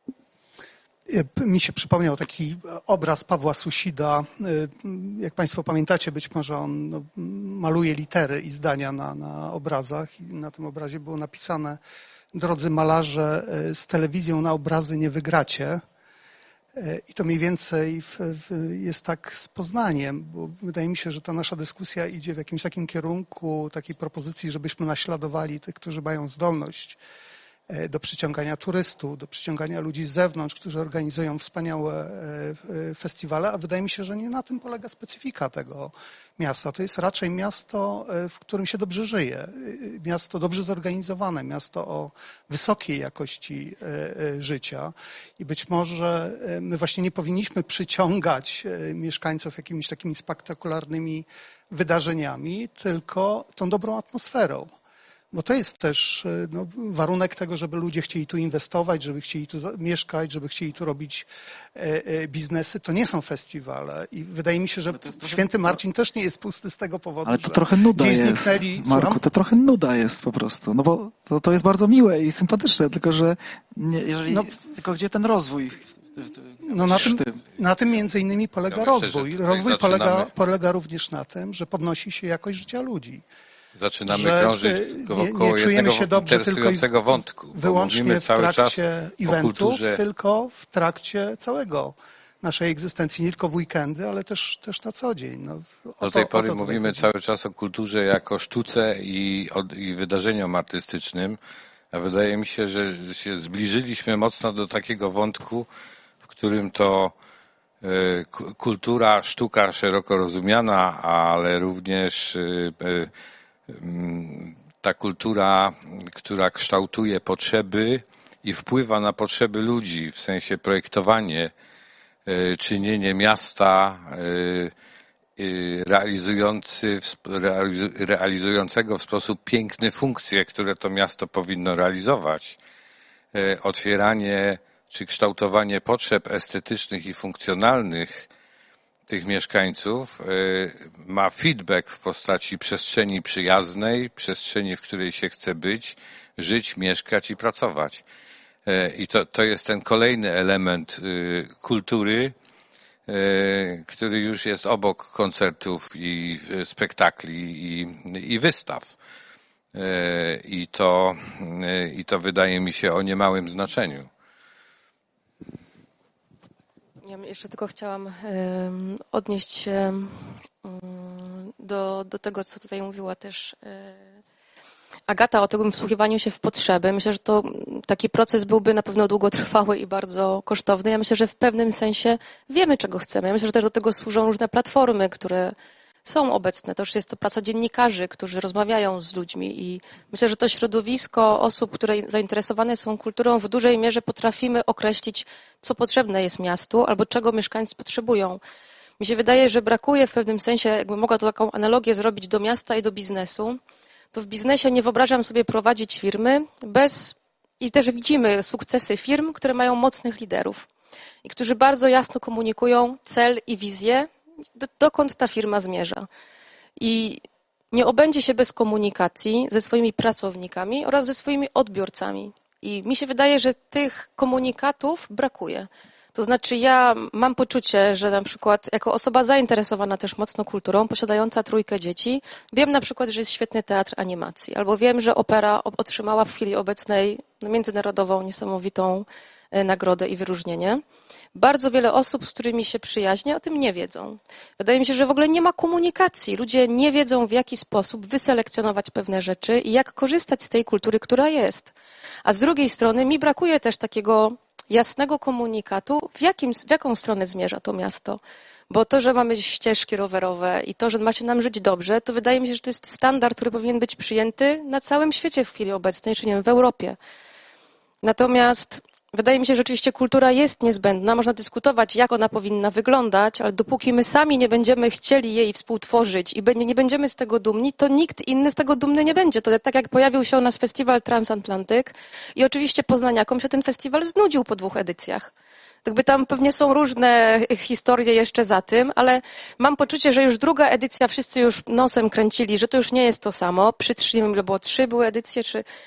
Mi się przypomniał taki obraz Pawła Susida. Jak Państwo pamiętacie, być może on maluje litery i zdania na obrazach i na tym obrazie było napisane: drodzy malarze, z telewizją na obrazy nie wygracie. I to mniej więcej jest tak z Poznaniem, bo wydaje mi się, że ta nasza dyskusja idzie w jakimś takim kierunku, takiej propozycji, żebyśmy naśladowali tych, którzy mają zdolność do przyciągania turystów, do przyciągania ludzi z zewnątrz, którzy organizują wspaniałe festiwale, a wydaje mi się, że nie na tym polega specyfika tego miasta. To jest raczej miasto, w którym się dobrze żyje, miasto dobrze zorganizowane, miasto o wysokiej jakości życia i być może my właśnie nie powinniśmy przyciągać mieszkańców jakimiś takimi spektakularnymi wydarzeniami, tylko tą dobrą atmosferą. Bo to jest też warunek tego, żeby ludzie chcieli tu inwestować, żeby chcieli tu mieszkać, żeby chcieli tu robić biznesy. To nie są festiwale i wydaje mi się, że Święty Marcin też nie jest pusty z tego powodu, ale to że trochę nuda gdzieś jest, zniknęli... Marku, to trochę nuda jest po prostu, no bo to jest bardzo miłe i sympatyczne, tylko że tylko gdzie ten rozwój? No na tym między innymi polega rozwój. Rozwój polega również na tym, że podnosi się jakość życia ludzi. Zaczynamy krążyć wokoło czujemy się dobrze interesującego wątku. Wyłącznie w trakcie eventów, tylko w trakcie całego naszej egzystencji, nie tylko w weekendy, ale też na co dzień. Do tej pory mówimy cały czas o kulturze jako sztuce i wydarzeniom artystycznym, a wydaje mi się, że się zbliżyliśmy mocno do takiego wątku, w którym to kultura, sztuka szeroko rozumiana, ale również ta kultura, która kształtuje potrzeby i wpływa na potrzeby ludzi, w sensie projektowanie, czynienie miasta realizującego w sposób piękny funkcje, które to miasto powinno realizować, otwieranie czy kształtowanie potrzeb estetycznych i funkcjonalnych tych mieszkańców ma feedback w postaci przestrzeni przyjaznej, przestrzeni, w której się chce być, żyć, mieszkać i pracować. I to jest ten kolejny element kultury, który już jest obok koncertów i spektakli i wystaw. I to wydaje mi się o niemałym znaczeniu. Ja jeszcze tylko chciałam odnieść się do tego, co tutaj mówiła też Agata o tym wsłuchiwaniu się w potrzeby. Myślę, że to taki proces byłby na pewno długotrwały i bardzo kosztowny. Ja myślę, że w pewnym sensie wiemy, czego chcemy. Ja myślę, że też do tego służą różne platformy, które są obecne. To już jest to praca dziennikarzy, którzy rozmawiają z ludźmi i myślę, że to środowisko osób, które zainteresowane są kulturą, w dużej mierze potrafimy określić, co potrzebne jest miastu albo czego mieszkańcy potrzebują. Mi się wydaje, że brakuje w pewnym sensie, jakbym mogła to taką analogię zrobić do miasta i do biznesu, to w biznesie nie wyobrażam sobie prowadzić firmy i też widzimy sukcesy firm, które mają mocnych liderów i którzy bardzo jasno komunikują cel i wizję, dokąd ta firma zmierza. I nie obędzie się bez komunikacji ze swoimi pracownikami oraz ze swoimi odbiorcami. I mi się wydaje, że tych komunikatów brakuje. To znaczy ja mam poczucie, że na przykład jako osoba zainteresowana też mocno kulturą, posiadająca 3 dzieci, wiem na przykład, że jest świetny teatr animacji, albo wiem, że opera otrzymała w chwili obecnej międzynarodową niesamowitą nagrodę i wyróżnienie. Bardzo wiele osób, z którymi się przyjaźnię, o tym nie wiedzą. Wydaje mi się, że w ogóle nie ma komunikacji. Ludzie nie wiedzą, w jaki sposób wyselekcjonować pewne rzeczy i jak korzystać z tej kultury, która jest. A z drugiej strony mi brakuje też takiego jasnego komunikatu, w jaką stronę zmierza to miasto. Bo to, że mamy ścieżki rowerowe i to, że ma się nam żyć dobrze, to wydaje mi się, że to jest standard, który powinien być przyjęty na całym świecie w chwili obecnej, czy nie wiem, w Europie. Natomiast wydaje mi się, że rzeczywiście kultura jest niezbędna. Można dyskutować, jak ona powinna wyglądać, ale dopóki my sami nie będziemy chcieli jej współtworzyć i nie będziemy z tego dumni, to nikt inny z tego dumny nie będzie. To tak jak pojawił się u nas festiwal Transatlantyk i oczywiście poznaniakom się ten festiwal znudził po 2 edycjach. Jakby tam pewnie są różne historie jeszcze za tym, ale mam poczucie, że już 2 edycja wszyscy już nosem kręcili, że to już nie jest to samo. Nie wiem, ile było, 3 były edycje,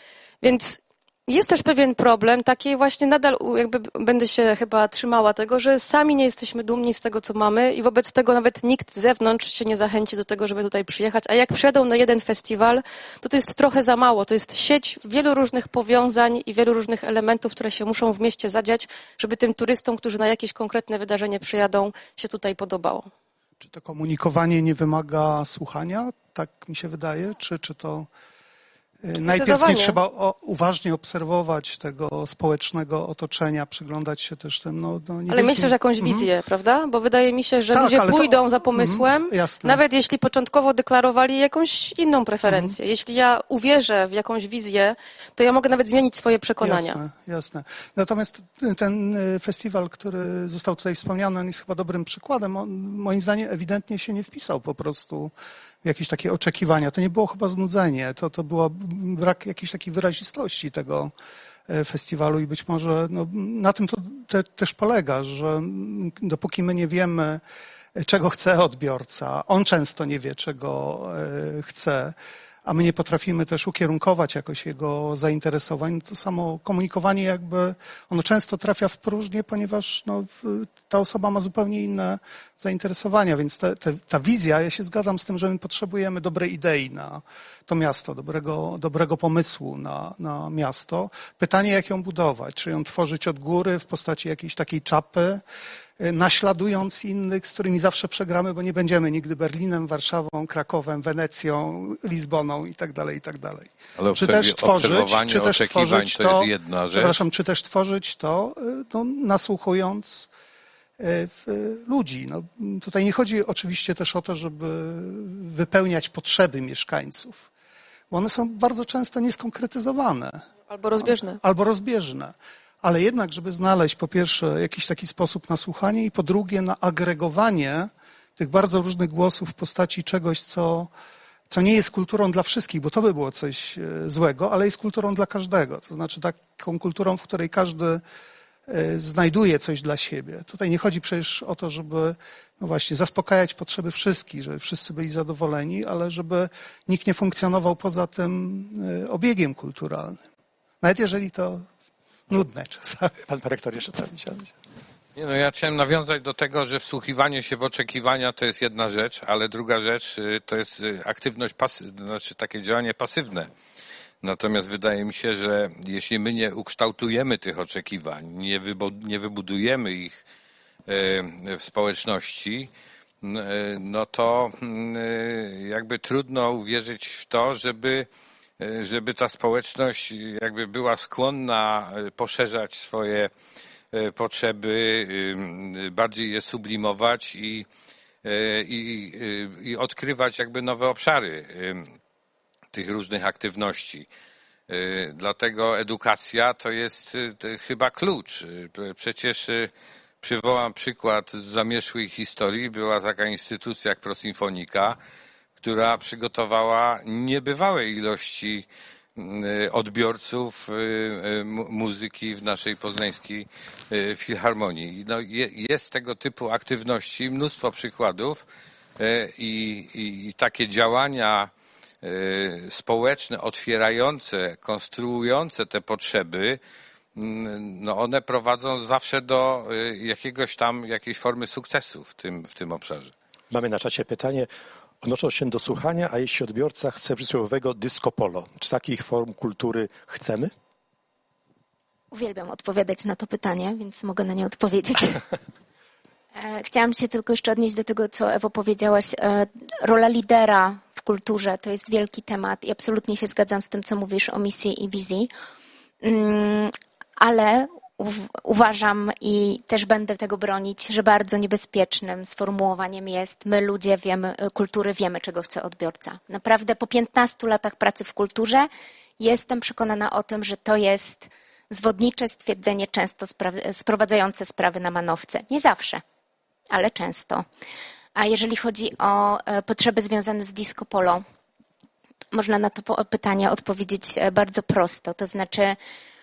więc jest też pewien problem, taki właśnie nadal jakby będę się chyba trzymała tego, że sami nie jesteśmy dumni z tego, co mamy i wobec tego nawet nikt z zewnątrz się nie zachęci do tego, żeby tutaj przyjechać, a jak przyjadą na jeden festiwal, to jest trochę za mało. To jest sieć wielu różnych powiązań i wielu różnych elementów, które się muszą w mieście zadziać, żeby tym turystom, którzy na jakieś konkretne wydarzenie przyjadą, się tutaj podobało. Czy to komunikowanie nie wymaga słuchania? Tak mi się wydaje. Czy to najpierw nie trzeba uważnie obserwować tego społecznego otoczenia, przyglądać się też tym. Ale myślę, że jakąś wizję, prawda? Bo wydaje mi się, że ludzie pójdą za pomysłem, nawet jeśli początkowo deklarowali jakąś inną preferencję. Jeśli ja uwierzę w jakąś wizję, to ja mogę nawet zmienić swoje przekonania. Jasne. Natomiast ten festiwal, który został tutaj wspomniany, on jest chyba dobrym przykładem. On, moim zdaniem, ewidentnie się nie wpisał po prostu jakieś takie oczekiwania. To nie było chyba znudzenie, to było brak jakiejś takiej wyrazistości tego festiwalu i być może na tym to też polega, że dopóki my nie wiemy, czego chce odbiorca, on często nie wie, czego chce, a my nie potrafimy też ukierunkować jakoś jego zainteresowań, to samo komunikowanie jakby, ono często trafia w próżnię, ponieważ ta osoba ma zupełnie inne zainteresowania, więc ta wizja, ja się zgadzam z tym, że my potrzebujemy dobrej idei na to miasto, dobrego pomysłu na miasto. Pytanie, jak ją budować, czy ją tworzyć od góry w postaci jakiejś takiej czapy, naśladując innych, z którymi zawsze przegramy, bo nie będziemy nigdy Berlinem, Warszawą, Krakowem, Wenecją, Lizboną i tak dalej, i tak dalej. Ale Czy też tworzyć to jest jedna rzecz. Przepraszam, czy też tworzyć to nasłuchując ludzi. Tutaj nie chodzi oczywiście też o to, żeby wypełniać potrzeby mieszkańców, bo one są bardzo często nieskonkretyzowane. Albo rozbieżne. Ale jednak, żeby znaleźć po pierwsze jakiś taki sposób na słuchanie i po drugie na agregowanie tych bardzo różnych głosów w postaci czegoś, co nie jest kulturą dla wszystkich, bo to by było coś złego, ale jest kulturą dla każdego. To znaczy taką kulturą, w której każdy znajduje coś dla siebie. Tutaj nie chodzi przecież o to, żeby właśnie zaspokajać potrzeby wszystkich, żeby wszyscy byli zadowoleni, ale żeby nikt nie funkcjonował poza tym obiegiem kulturalnym. Nawet jeżeli to nudne czasami. Pan rektor jeszcze tam. Ja chciałem nawiązać do tego, że wsłuchiwanie się w oczekiwania to jest jedna rzecz, ale druga rzecz to jest aktywność znaczy takie działanie pasywne. Natomiast wydaje mi się, że jeśli my nie ukształtujemy tych oczekiwań, nie wybudujemy ich w społeczności, no to jakby trudno uwierzyć w to, żeby ta społeczność jakby była skłonna poszerzać swoje potrzeby, bardziej je sublimować i odkrywać jakby nowe obszary tych różnych aktywności. Dlatego edukacja to jest chyba klucz. Przecież przywołam przykład z zamierzchłej historii. Była taka instytucja jak Prosinfonika, która przygotowała niebywałe ilości odbiorców muzyki w naszej poznańskiej filharmonii. No, jest tego typu aktywności mnóstwo przykładów i takie działania społeczne, otwierające, konstruujące te potrzeby, no one prowadzą zawsze do jakiejś formy sukcesu w tym obszarze. Mamy na czacie pytanie odnoszące się do słuchania, a jeśli odbiorca chce przysłowiowego disco polo, czy takich form kultury chcemy? Uwielbiam odpowiadać na to pytanie, więc mogę na nie odpowiedzieć. Chciałam się tylko jeszcze odnieść do tego, co Ewo powiedziałaś. Rola lidera w kulturze to jest wielki temat i absolutnie się zgadzam z tym, co mówisz o misji i wizji, ale uważam i też będę tego bronić, że bardzo niebezpiecznym sformułowaniem jest: my ludzie kultury wiemy, czego chce odbiorca. Naprawdę po 15 latach pracy w kulturze jestem przekonana o tym, że to jest zwodnicze stwierdzenie, często sprowadzające sprawy na manowce. Nie zawsze, ale często. A jeżeli chodzi o potrzeby związane z disco polo, można na to pytanie odpowiedzieć bardzo prosto. To znaczy,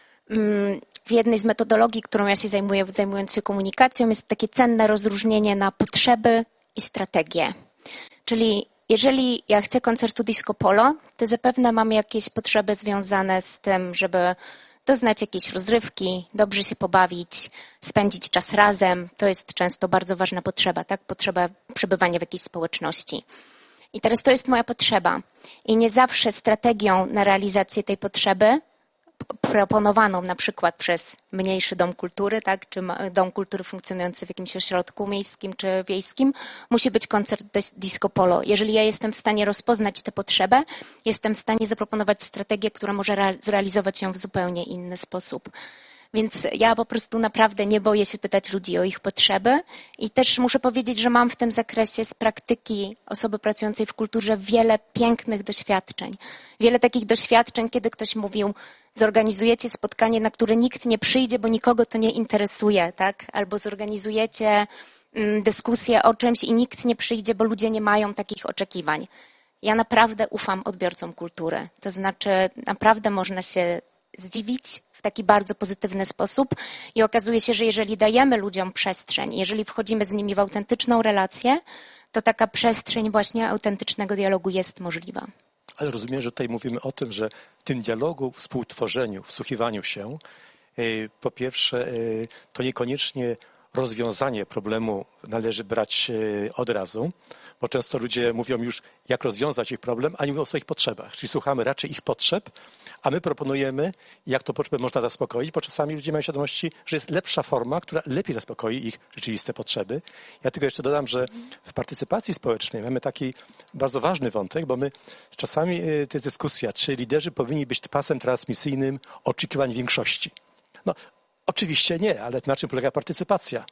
w jednej z metodologii, którą ja się zajmuję, zajmując się komunikacją, jest takie cenne rozróżnienie na potrzeby i strategie. Czyli jeżeli ja chcę koncertu disco polo, to zapewne mam jakieś potrzeby związane z tym, żeby doznać jakiejś rozrywki, dobrze się pobawić, spędzić czas razem. To jest często bardzo ważna potrzeba, tak? Potrzeba przebywania w jakiejś społeczności. I teraz to jest moja potrzeba. I nie zawsze strategią na realizację tej potrzeby, proponowaną na przykład przez mniejszy dom kultury, tak, czy dom kultury funkcjonujący w jakimś ośrodku miejskim czy wiejskim, musi być koncert disco polo. Jeżeli ja jestem w stanie rozpoznać tę potrzebę, jestem w stanie zaproponować strategię, która może zrealizować ją w zupełnie inny sposób. Więc ja po prostu naprawdę nie boję się pytać ludzi o ich potrzeby i też muszę powiedzieć, że mam w tym zakresie z praktyki osoby pracującej w kulturze wiele pięknych doświadczeń. Wiele takich doświadczeń, kiedy ktoś mówił: zorganizujecie spotkanie, na które nikt nie przyjdzie, bo nikogo to nie interesuje, tak? Albo zorganizujecie dyskusję o czymś i nikt nie przyjdzie, bo ludzie nie mają takich oczekiwań. Ja naprawdę ufam odbiorcom kultury. To znaczy naprawdę można się zdziwić w taki bardzo pozytywny sposób i okazuje się, że jeżeli dajemy ludziom przestrzeń, jeżeli wchodzimy z nimi w autentyczną relację, to taka przestrzeń właśnie autentycznego dialogu jest możliwa. Ale rozumiem, że tutaj mówimy o tym, że w tym dialogu, współtworzeniu, wsłuchiwaniu się, po pierwsze, to niekoniecznie rozwiązanie problemu należy brać od razu, bo często ludzie mówią już, jak rozwiązać ich problem, a nie mówią o swoich potrzebach. Czyli słuchamy raczej ich potrzeb, a my proponujemy, jak to potrzebę można zaspokoić, bo czasami ludzie mają świadomości, że jest lepsza forma, która lepiej zaspokoi ich rzeczywiste potrzeby. Ja tylko jeszcze dodam, że w partycypacji społecznej mamy taki bardzo ważny wątek, bo my czasami to jest dyskusja, czy liderzy powinni być pasem transmisyjnym oczekiwań większości. No, oczywiście nie, ale na czym polega partycypacja?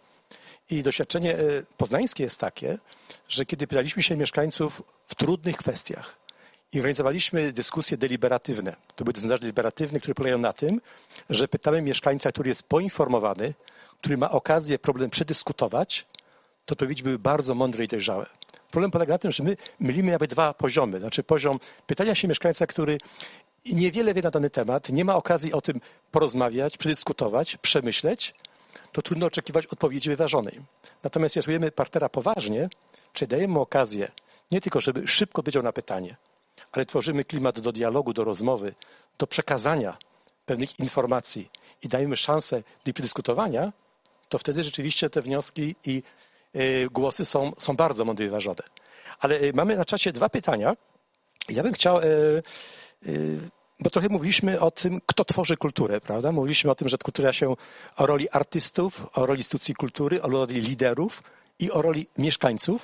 I doświadczenie poznańskie jest takie, że kiedy pytaliśmy się mieszkańców w trudnych kwestiach i organizowaliśmy dyskusje deliberatywne, to były sondaże deliberatywne, które polegają na tym, że pytamy mieszkańca, który jest poinformowany, który ma okazję problem przedyskutować, to odpowiedzi były bardzo mądre i dojrzałe. Problem polega na tym, że my mylimy jakby dwa poziomy. Znaczy poziom pytania się mieszkańca, który niewiele wie na dany temat, nie ma okazji o tym porozmawiać, przedyskutować, przemyśleć, to trudno oczekiwać odpowiedzi wyważonej. Natomiast jeżeli czujemy partnera poważnie, czyli dajemy mu okazję nie tylko, żeby szybko odpowiedział na pytanie, ale tworzymy klimat do dialogu, do rozmowy, do przekazania pewnych informacji i dajemy szansę do przedyskutowania, to wtedy rzeczywiście te wnioski i głosy są bardzo mądre i wyważone. Ale mamy na czacie dwa pytania. Ja bym chciał... Bo trochę mówiliśmy o tym, kto tworzy kulturę, prawda? Mówiliśmy o tym, że kultura się o roli artystów, o roli instytucji kultury, o roli liderów i o roli mieszkańców.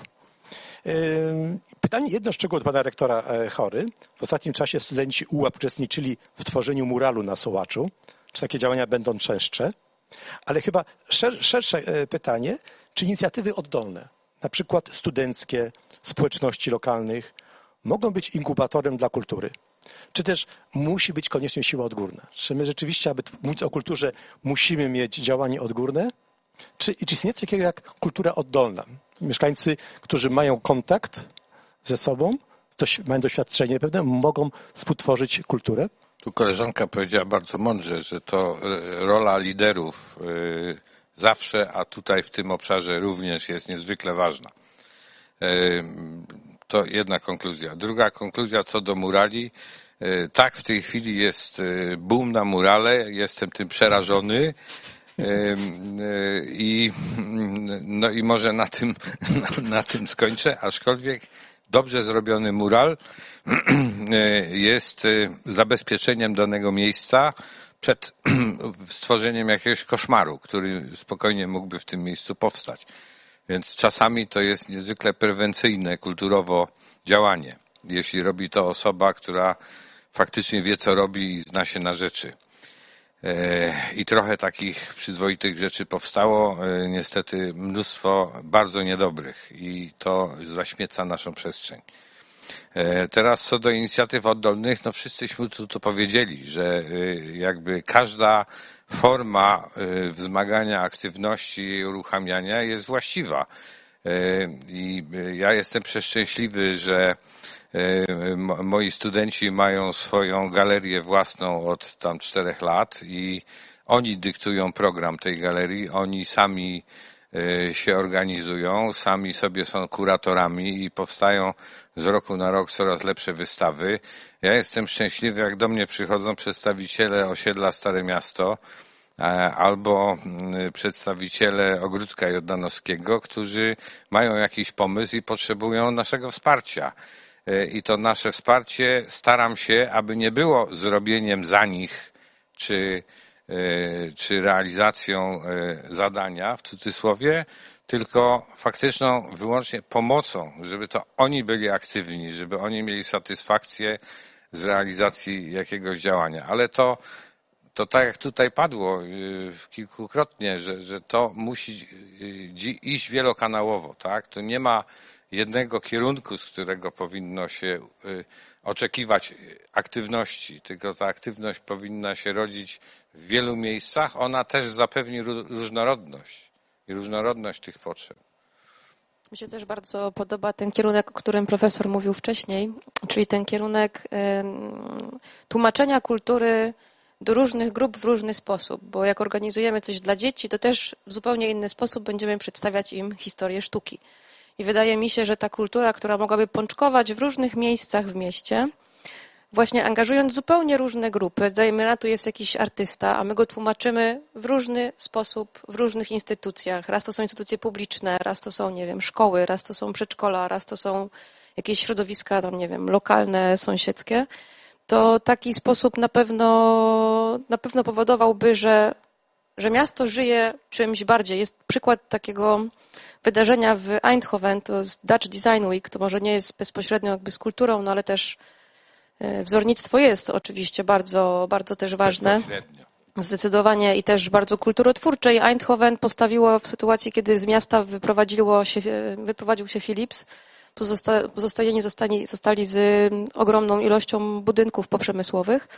Pytanie jedno szczegół od pana rektora Chory. W ostatnim czasie studenci UAP uczestniczyli w tworzeniu muralu na Sołaczu. Czy takie działania będą częstsze? Ale chyba szersze pytanie, czy inicjatywy oddolne, na przykład studenckie, społeczności lokalnych, mogą być inkubatorem dla kultury? Czy też musi być koniecznie siła odgórna? Czy my rzeczywiście, aby mówić o kulturze, musimy mieć działanie odgórne? Czy istnieje coś takiego jak kultura oddolna? Mieszkańcy, którzy mają kontakt ze sobą, mają doświadczenie pewne, mogą współtworzyć kulturę? Tu koleżanka powiedziała bardzo mądrze, że to rola liderów zawsze, a tutaj w tym obszarze również jest niezwykle ważna. To jedna konkluzja. Druga konkluzja co do murali. Tak, w tej chwili jest boom na murale, jestem tym przerażony i może na tym skończę, aczkolwiek dobrze zrobiony mural jest zabezpieczeniem danego miejsca przed stworzeniem jakiegoś koszmaru, który spokojnie mógłby w tym miejscu powstać. Więc czasami to jest niezwykle prewencyjne kulturowo działanie, jeśli robi to osoba, która faktycznie wie, co robi i zna się na rzeczy. I trochę takich przyzwoitych rzeczy powstało, niestety mnóstwo bardzo niedobrych i to zaśmieca naszą przestrzeń. Teraz co do inicjatyw oddolnych, no wszyscyśmy tu powiedzieli, że jakby każda forma wzmagania aktywności i uruchamiania jest właściwa. I ja jestem przeszczęśliwy, że moi studenci mają swoją galerię własną od tam 4 lat i oni dyktują program tej galerii, oni sami się organizują, sami sobie są kuratorami i powstają z roku na rok coraz lepsze wystawy. Ja jestem szczęśliwy, jak do mnie przychodzą przedstawiciele osiedla Stare Miasto albo przedstawiciele Ogródka Jordanowskiego, którzy mają jakiś pomysł i potrzebują naszego wsparcia. I to nasze wsparcie staram się, aby nie było zrobieniem za nich, czy realizacją zadania, w cudzysłowie, tylko faktyczną wyłącznie pomocą, żeby to oni byli aktywni, żeby oni mieli satysfakcję z realizacji jakiegoś działania. Ale to tak jak tutaj padło kilkukrotnie, że to musi iść wielokanałowo, tak? To nie ma jednego kierunku, z którego powinno się oczekiwać aktywności, tylko ta aktywność powinna się rodzić w wielu miejscach. Ona też zapewni różnorodność i różnorodność tych potrzeb. Mi się też bardzo podoba ten kierunek, o którym profesor mówił wcześniej, czyli ten kierunek tłumaczenia kultury do różnych grup w różny sposób, bo jak organizujemy coś dla dzieci, to też w zupełnie inny sposób będziemy przedstawiać im historię sztuki. I wydaje mi się, że ta kultura, która mogłaby pączkować w różnych miejscach w mieście, właśnie angażując zupełnie różne grupy, dajmy na to jest jakiś artysta, a my go tłumaczymy w różny sposób, w różnych instytucjach. Raz to są instytucje publiczne, raz to są, nie wiem, szkoły, raz to są przedszkola, raz to są jakieś środowiska, tam, nie wiem, lokalne, sąsiedzkie. To taki sposób na pewno powodowałby, że miasto żyje czymś bardziej. Jest przykład takiego wydarzenia w Eindhoven, to jest Dutch Design Week, to może nie jest bezpośrednio jakby z kulturą, no ale też wzornictwo jest oczywiście bardzo, bardzo też ważne. Zdecydowanie i też bardzo kulturotwórcze. I Eindhoven postawiło w sytuacji, kiedy z miasta wyprowadził się Philips, pozostali z ogromną ilością budynków poprzemysłowych.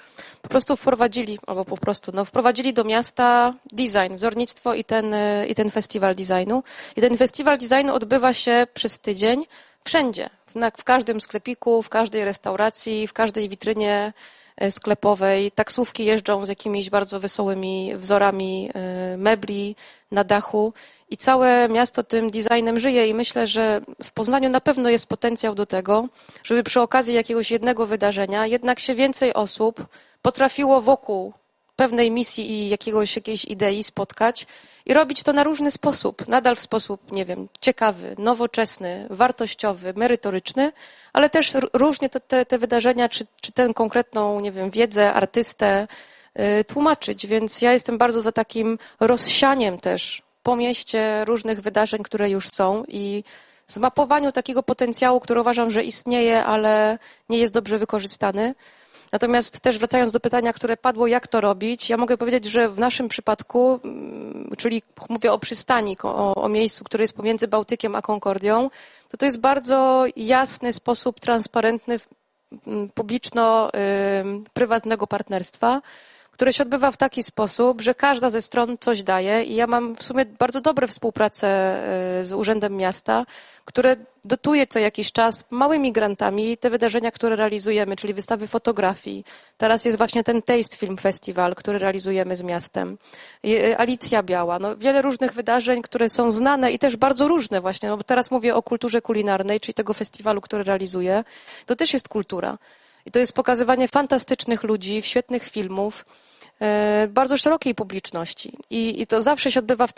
Wprowadzili do miasta design, wzornictwo i ten festiwal designu. I ten festiwal designu odbywa się przez tydzień wszędzie. W każdym sklepiku, w każdej restauracji, w każdej witrynie sklepowej. Taksówki jeżdżą z jakimiś bardzo wesołymi wzorami mebli na dachu i całe miasto tym designem żyje i myślę, że w Poznaniu na pewno jest potencjał do tego, żeby przy okazji jakiegoś jednego wydarzenia jednak się więcej osób potrafiło wokół pewnej misji i jakiejś idei spotkać i robić to na różny sposób, nadal w sposób, nie wiem, ciekawy, nowoczesny, wartościowy, merytoryczny, ale też różnie te wydarzenia, czy tę konkretną, nie wiem, wiedzę, artystę tłumaczyć, więc ja jestem bardzo za takim rozsianiem też po mieście różnych wydarzeń, które już są i zmapowaniu takiego potencjału, który uważam, że istnieje, ale nie jest dobrze wykorzystany. Natomiast też wracając do pytania, które padło, jak to robić, ja mogę powiedzieć, że w naszym przypadku, czyli mówię o przystani, o miejscu, które jest pomiędzy Bałtykiem a Konkordią, to jest bardzo jasny sposób, transparentny, publiczno-prywatnego partnerstwa, które się odbywa w taki sposób, że każda ze stron coś daje i ja mam w sumie bardzo dobre współpracę z Urzędem Miasta, które dotuje co jakiś czas małymi grantami te wydarzenia, które realizujemy, czyli wystawy fotografii. Teraz jest właśnie ten Taste Film Festival, który realizujemy z miastem. Alicja Biała. No, wiele różnych wydarzeń, które są znane i też bardzo różne właśnie. No, bo teraz mówię o kulturze kulinarnej, czyli tego festiwalu, który realizuję. To też jest kultura. I to jest pokazywanie fantastycznych ludzi, świetnych filmów, bardzo szerokiej publiczności. I to zawsze się odbywa w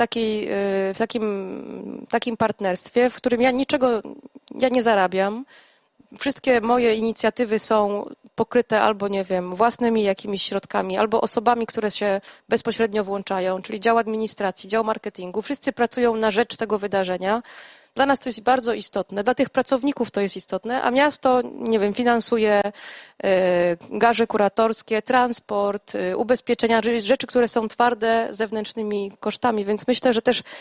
takim partnerstwie, w którym ja nie zarabiam. Wszystkie moje inicjatywy są pokryte albo, nie wiem, własnymi jakimiś środkami, albo osobami, które się bezpośrednio włączają, czyli dział administracji, dział marketingu. Wszyscy pracują na rzecz tego wydarzenia. Dla nas to jest bardzo istotne, dla tych pracowników to jest istotne, a miasto, nie wiem, finansuje garze kuratorskie, transport, ubezpieczenia, rzeczy, które są twarde zewnętrznymi kosztami, więc myślę, że też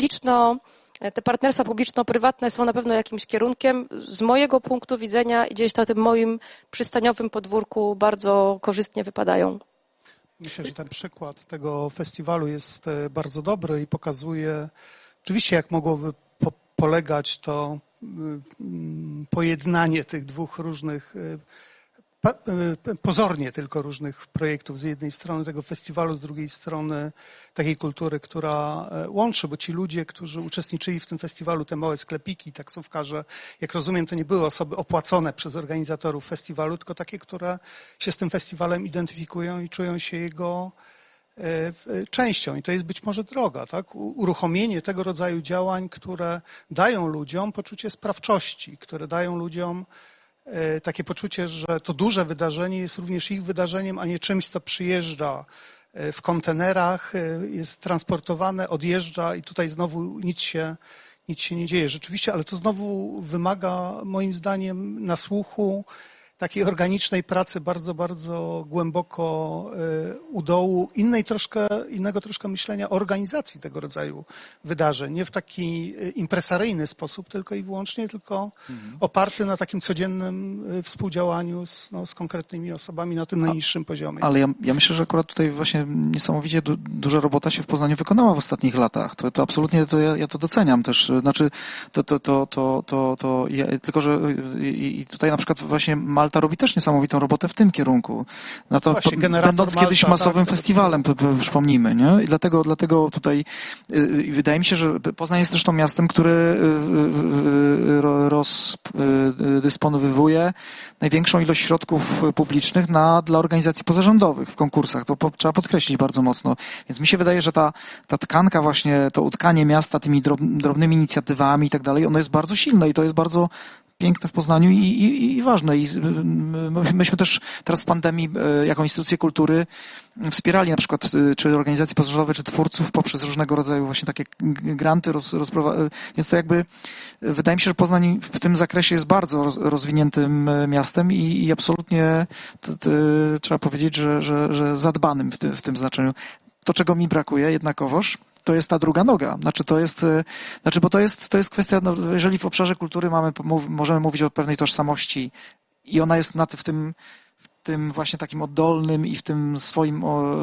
te partnerstwa publiczno-prywatne są na pewno jakimś kierunkiem. Z mojego punktu widzenia gdzieś na tym moim przystaniowym podwórku bardzo korzystnie wypadają. Myślę, że ten przykład tego festiwalu jest bardzo dobry i pokazuje oczywiście, jak mogłoby polegać to pojednanie tych dwóch różnych, pozornie tylko różnych projektów. Z jednej strony tego festiwalu, z drugiej strony takiej kultury, która łączy, bo ci ludzie, którzy uczestniczyli w tym festiwalu, te małe sklepiki, taksówkarze, jak rozumiem, to nie były osoby opłacone przez organizatorów festiwalu, tylko takie, które się z tym festiwalem identyfikują i czują się jego częścią. I to jest być może droga, tak? Uruchomienie tego rodzaju działań, które dają ludziom poczucie sprawczości, które dają ludziom takie poczucie, że to duże wydarzenie jest również ich wydarzeniem, a nie czymś, co przyjeżdża w kontenerach, jest transportowane, odjeżdża i tutaj znowu nic się nie dzieje. Rzeczywiście, ale to znowu wymaga moim zdaniem nasłuchu, takiej organicznej pracy bardzo, bardzo głęboko u dołu, innego troszkę myślenia o organizacji tego rodzaju wydarzeń. Nie w taki impresaryjny sposób tylko i wyłącznie, tylko oparty na takim codziennym współdziałaniu z konkretnymi osobami na tym najniższym poziomie. Ale ja myślę, że akurat tutaj właśnie niesamowicie duża robota się w Poznaniu wykonała w ostatnich latach. To absolutnie ja to doceniam też. Znaczy, tylko że i tutaj na przykład właśnie Malta robi też niesamowitą robotę w tym kierunku. No to właśnie, będąc Malta, kiedyś masowym festiwalem, przypomnijmy, nie? I dlatego tutaj wydaje mi się, że Poznań jest zresztą miastem, które rozdysponowuje największą ilość środków publicznych dla organizacji pozarządowych w konkursach. To trzeba podkreślić bardzo mocno. Więc mi się wydaje, że ta tkanka właśnie, to utkanie miasta tymi drobnymi inicjatywami i tak dalej, ono jest bardzo silne i to jest bardzo piękne w Poznaniu i ważne. I myśmy też teraz w pandemii jako instytucje kultury wspierali na przykład czy organizacje pozarządowe, czy twórców poprzez różnego rodzaju właśnie takie granty. Więc to jakby wydaje mi się, że Poznań w tym zakresie jest bardzo rozwiniętym miastem i absolutnie trzeba powiedzieć, że zadbanym w tym znaczeniu. To, czego mi brakuje jednakowoż, to jest ta druga noga. Bo to jest kwestia, no, jeżeli w obszarze kultury możemy mówić o pewnej tożsamości i ona jest w tym właśnie takim oddolnym i w tym swoim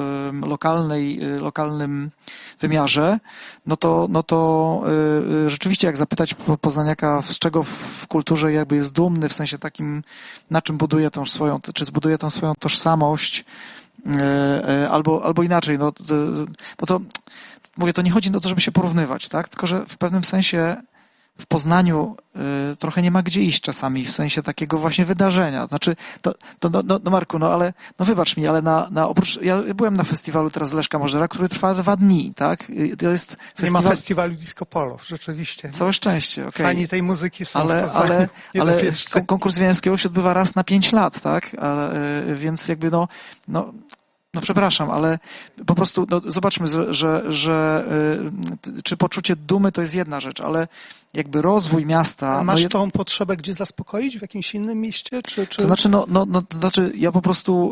lokalnym wymiarze, no to rzeczywiście jak zapytać poznaniaka, z czego w kulturze jakby jest dumny, w sensie takim, na czym buduje tą swoją tożsamość, albo inaczej, no, bo to mówię, to nie chodzi o to, żeby się porównywać, tak? Tylko że w pewnym sensie w Poznaniu trochę nie ma gdzie iść czasami, w sensie takiego właśnie wydarzenia. Znaczy, no Marku, no ale, no wybacz mi, ale ja byłem na festiwalu teraz Leszka Możdżera, który trwa 2 dni, tak? To jest festiwal... Nie ma festiwalu Disco Polo, rzeczywiście. Całe szczęście, okej. Fani tej muzyki są w Poznaniu. Ale konkurs Wiejskiego się odbywa raz na 5 lat, tak? Więc jakby no przepraszam, ale po prostu zobaczmy, że czy poczucie dumy to jest jedna rzecz, ale jakby rozwój miasta... A masz tą potrzebę gdzie zaspokoić? W jakimś innym mieście? Czy... To znaczy, ja po prostu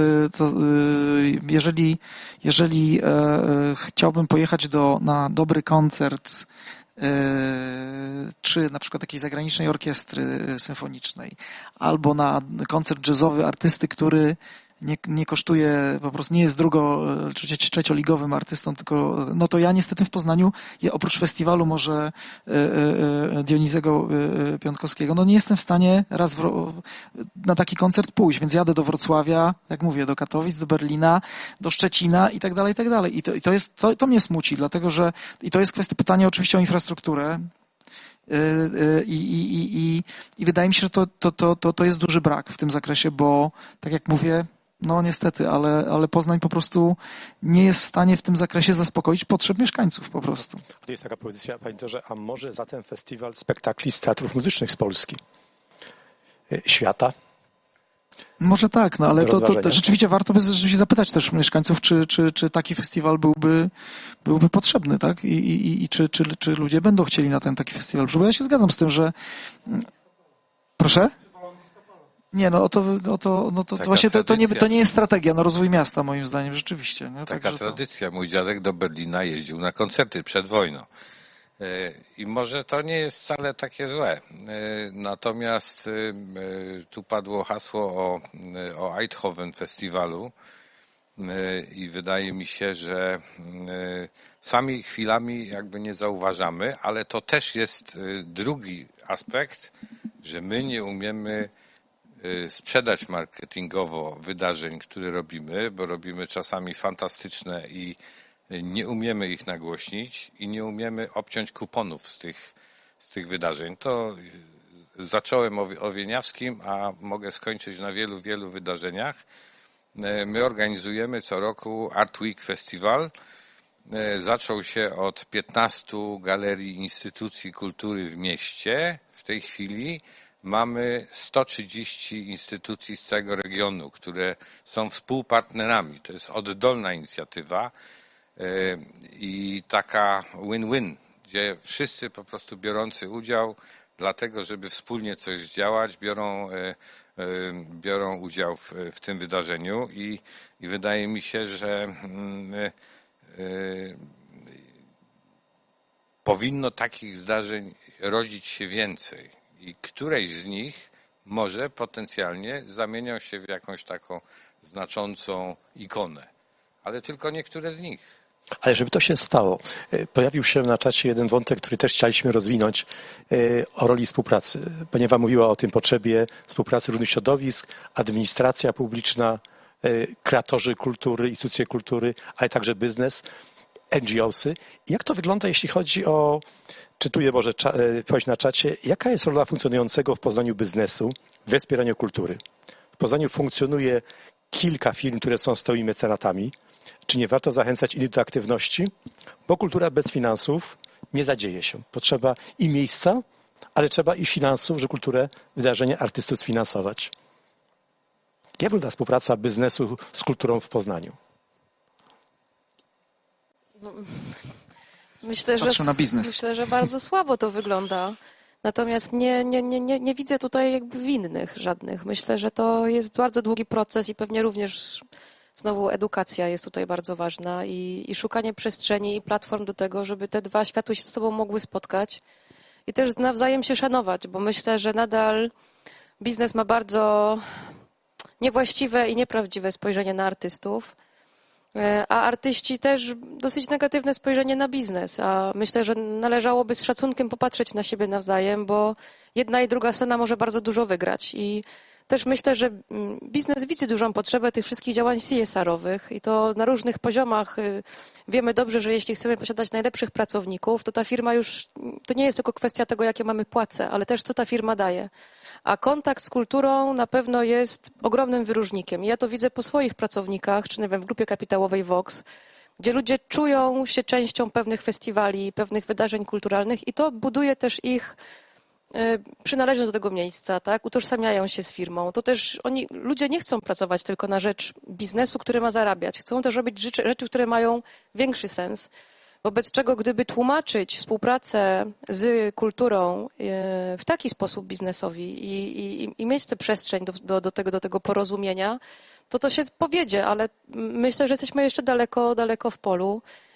jeżeli chciałbym pojechać na dobry koncert czy na przykład jakiejś zagranicznej orkiestry symfonicznej, albo na koncert jazzowy artysty, który nie kosztuje, po prostu nie jest trzecioligowym artystą, tylko no to ja niestety w Poznaniu, oprócz festiwalu może Dionizego Piątkowskiego, no nie jestem w stanie na taki koncert pójść, więc jadę do Wrocławia, jak mówię, do Katowic, do Berlina, do Szczecina i tak dalej, i tak dalej. I to mnie smuci, dlatego że i to jest kwestia pytania oczywiście o infrastrukturę. I wydaje mi się, że to jest duży brak w tym zakresie, bo tak jak mówię, no niestety, ale Poznań po prostu nie jest w stanie w tym zakresie zaspokoić potrzeb mieszkańców po prostu. To jest taka propozycja, panie doktorze, a może zatem festiwal spektakli z teatrów muzycznych z Polski? Świata? Może tak, no ale to rzeczywiście warto by rzeczywiście zapytać też mieszkańców, czy taki festiwal byłby potrzebny, tak? I czy ludzie będą chcieli na ten taki festiwal. Bo ja się zgadzam z tym, że... Proszę? Nie, no to właśnie to nie jest strategia na rozwój miasta, moim zdaniem, rzeczywiście. No, taka tradycja. Mój dziadek do Berlina jeździł na koncerty przed wojną. I może to nie jest wcale takie złe. Natomiast tu padło hasło o Eindhoven Festiwalu i wydaje mi się, że sami chwilami jakby nie zauważamy, ale to też jest drugi aspekt, że my nie umiemy sprzedać marketingowo wydarzeń, które robimy, bo robimy czasami fantastyczne i nie umiemy ich nagłośnić i nie umiemy obciąć kuponów z tych wydarzeń. To zacząłem o Wieniawskim, a mogę skończyć na wielu, wielu wydarzeniach. My organizujemy co roku Art Week Festival. Zaczął się od 15 galerii instytucji kultury w mieście. W tej chwili mamy 130 instytucji z całego regionu, które są współpartnerami. To jest oddolna inicjatywa i taka win-win, gdzie wszyscy po prostu biorący udział, dlatego żeby wspólnie coś zdziałać, biorą udział w tym wydarzeniu i wydaje mi się, że powinno takich zdarzeń rodzić się więcej i któreś z nich może potencjalnie zamienią się w jakąś taką znaczącą ikonę, ale tylko niektóre z nich. Ale żeby to się stało, pojawił się na czacie jeden wątek, który też chcieliśmy rozwinąć, o roli współpracy. Pani Ewa mówiła o tym potrzebie współpracy różnych środowisk, administracja publiczna, kreatorzy kultury, instytucje kultury, ale także biznes, NGOsy. Jak to wygląda, jeśli chodzi o, czytuję może odpowiedź na czacie, jaka jest rola funkcjonującego w Poznaniu biznesu we wspieraniu kultury? W Poznaniu funkcjonuje kilka firm, które są stałymi mecenatami. Czy nie warto zachęcać innych do aktywności? Bo kultura bez finansów nie zadzieje się. Potrzeba i miejsca, ale trzeba i finansów, żeby kulturę, wydarzenia, artystów sfinansować. Jak wygląda współpraca biznesu z kulturą w Poznaniu? No, myślę, że bardzo słabo to wygląda. Natomiast nie widzę tutaj jakby winnych żadnych. Myślę, że to jest bardzo długi proces i pewnie również znowu edukacja jest tutaj bardzo ważna i szukanie przestrzeni i platform do tego, żeby te dwa światy się z sobą mogły spotkać i też nawzajem się szanować, bo myślę, że nadal biznes ma bardzo niewłaściwe i nieprawdziwe spojrzenie na artystów, a artyści też dosyć negatywne spojrzenie na biznes, a myślę, że należałoby z szacunkiem popatrzeć na siebie nawzajem, bo jedna i druga strona może bardzo dużo wygrać i też myślę, że biznes widzi dużą potrzebę tych wszystkich działań CSR-owych i to na różnych poziomach. Wiemy dobrze, że jeśli chcemy posiadać najlepszych pracowników, to ta firma już, to nie jest tylko kwestia tego, jakie mamy płace, ale też co ta firma daje. A kontakt z kulturą na pewno jest ogromnym wyróżnikiem. Ja to widzę po swoich pracownikach, czy nie wiem, w grupie kapitałowej Vox, gdzie ludzie czują się częścią pewnych festiwali, pewnych wydarzeń kulturalnych i to buduje też ich przynależność do tego miejsca, tak? Utożsamiają się z firmą. To też ludzie nie chcą pracować tylko na rzecz biznesu, który ma zarabiać. Chcą też robić rzeczy, które mają większy sens. Wobec czego, gdyby tłumaczyć współpracę z kulturą w taki sposób biznesowi i mieć tę przestrzeń do tego porozumienia, to się powiedzie, ale myślę, że jesteśmy jeszcze daleko w polu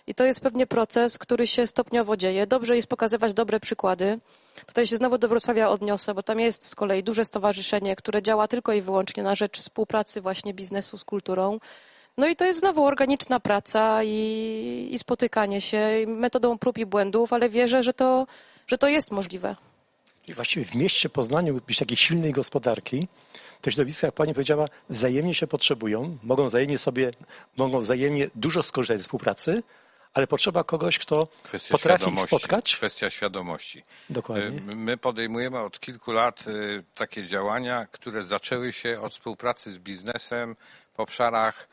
I to jest pewnie proces, który się stopniowo dzieje. Dobrze jest pokazywać dobre przykłady. Tutaj się znowu do Wrocławia odniosę, bo tam jest z kolei duże stowarzyszenie, które działa tylko i wyłącznie na rzecz współpracy właśnie biznesu z kulturą. No i to jest znowu organiczna praca i spotykanie się metodą prób i błędów, ale wierzę, że to jest możliwe. I właściwie w mieście Poznaniu być takiej silnej gospodarki, te środowiska, jak pani powiedziała, wzajemnie się potrzebują, mogą wzajemnie dużo skorzystać ze współpracy, ale potrzeba kogoś, kto potrafi ich spotkać. Kwestia świadomości. Dokładnie. My podejmujemy od kilku lat takie działania, które zaczęły się od współpracy z biznesem w obszarach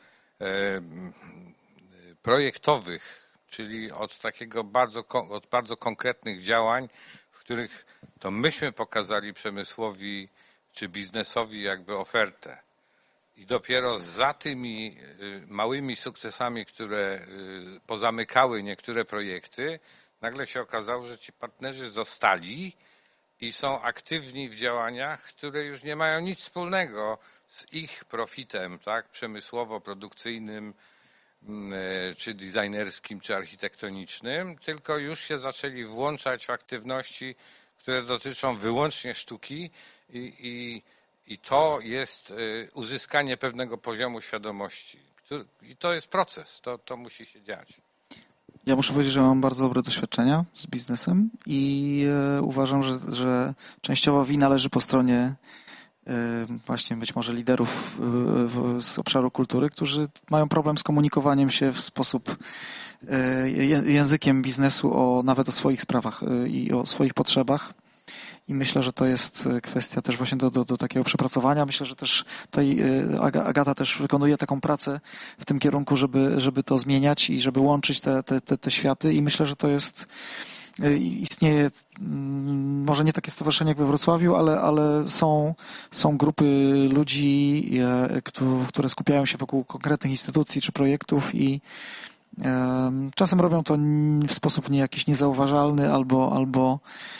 projektowych, czyli od bardzo konkretnych działań, w których to myśmy pokazali przemysłowi czy biznesowi jakby ofertę. I dopiero za tymi małymi sukcesami, które pozamykały niektóre projekty, nagle się okazało, że ci partnerzy zostali i są aktywni w działaniach, które już nie mają nic wspólnego z ich profitem, tak, przemysłowo-produkcyjnym, czy designerskim, czy architektonicznym, tylko już się zaczęli włączać w aktywności, które dotyczą wyłącznie sztuki i to jest uzyskanie pewnego poziomu świadomości. I to jest proces, to musi się dziać. Ja muszę powiedzieć, że mam bardzo dobre doświadczenia z biznesem i uważam, że częściowo wina leży po stronie właśnie być może liderów z obszaru kultury, którzy mają problem z komunikowaniem się w sposób językiem biznesu nawet o swoich sprawach i o swoich potrzebach. I myślę, że to jest kwestia też właśnie do takiego przepracowania. Myślę, że też tutaj Agata też wykonuje taką pracę w tym kierunku, żeby to zmieniać i żeby łączyć te światy. I myślę, że to jest, istnieje może nie takie stowarzyszenie jak we Wrocławiu, ale są grupy ludzi, które skupiają się wokół konkretnych instytucji czy projektów i czasem robią to w sposób jakiś niezauważalny albo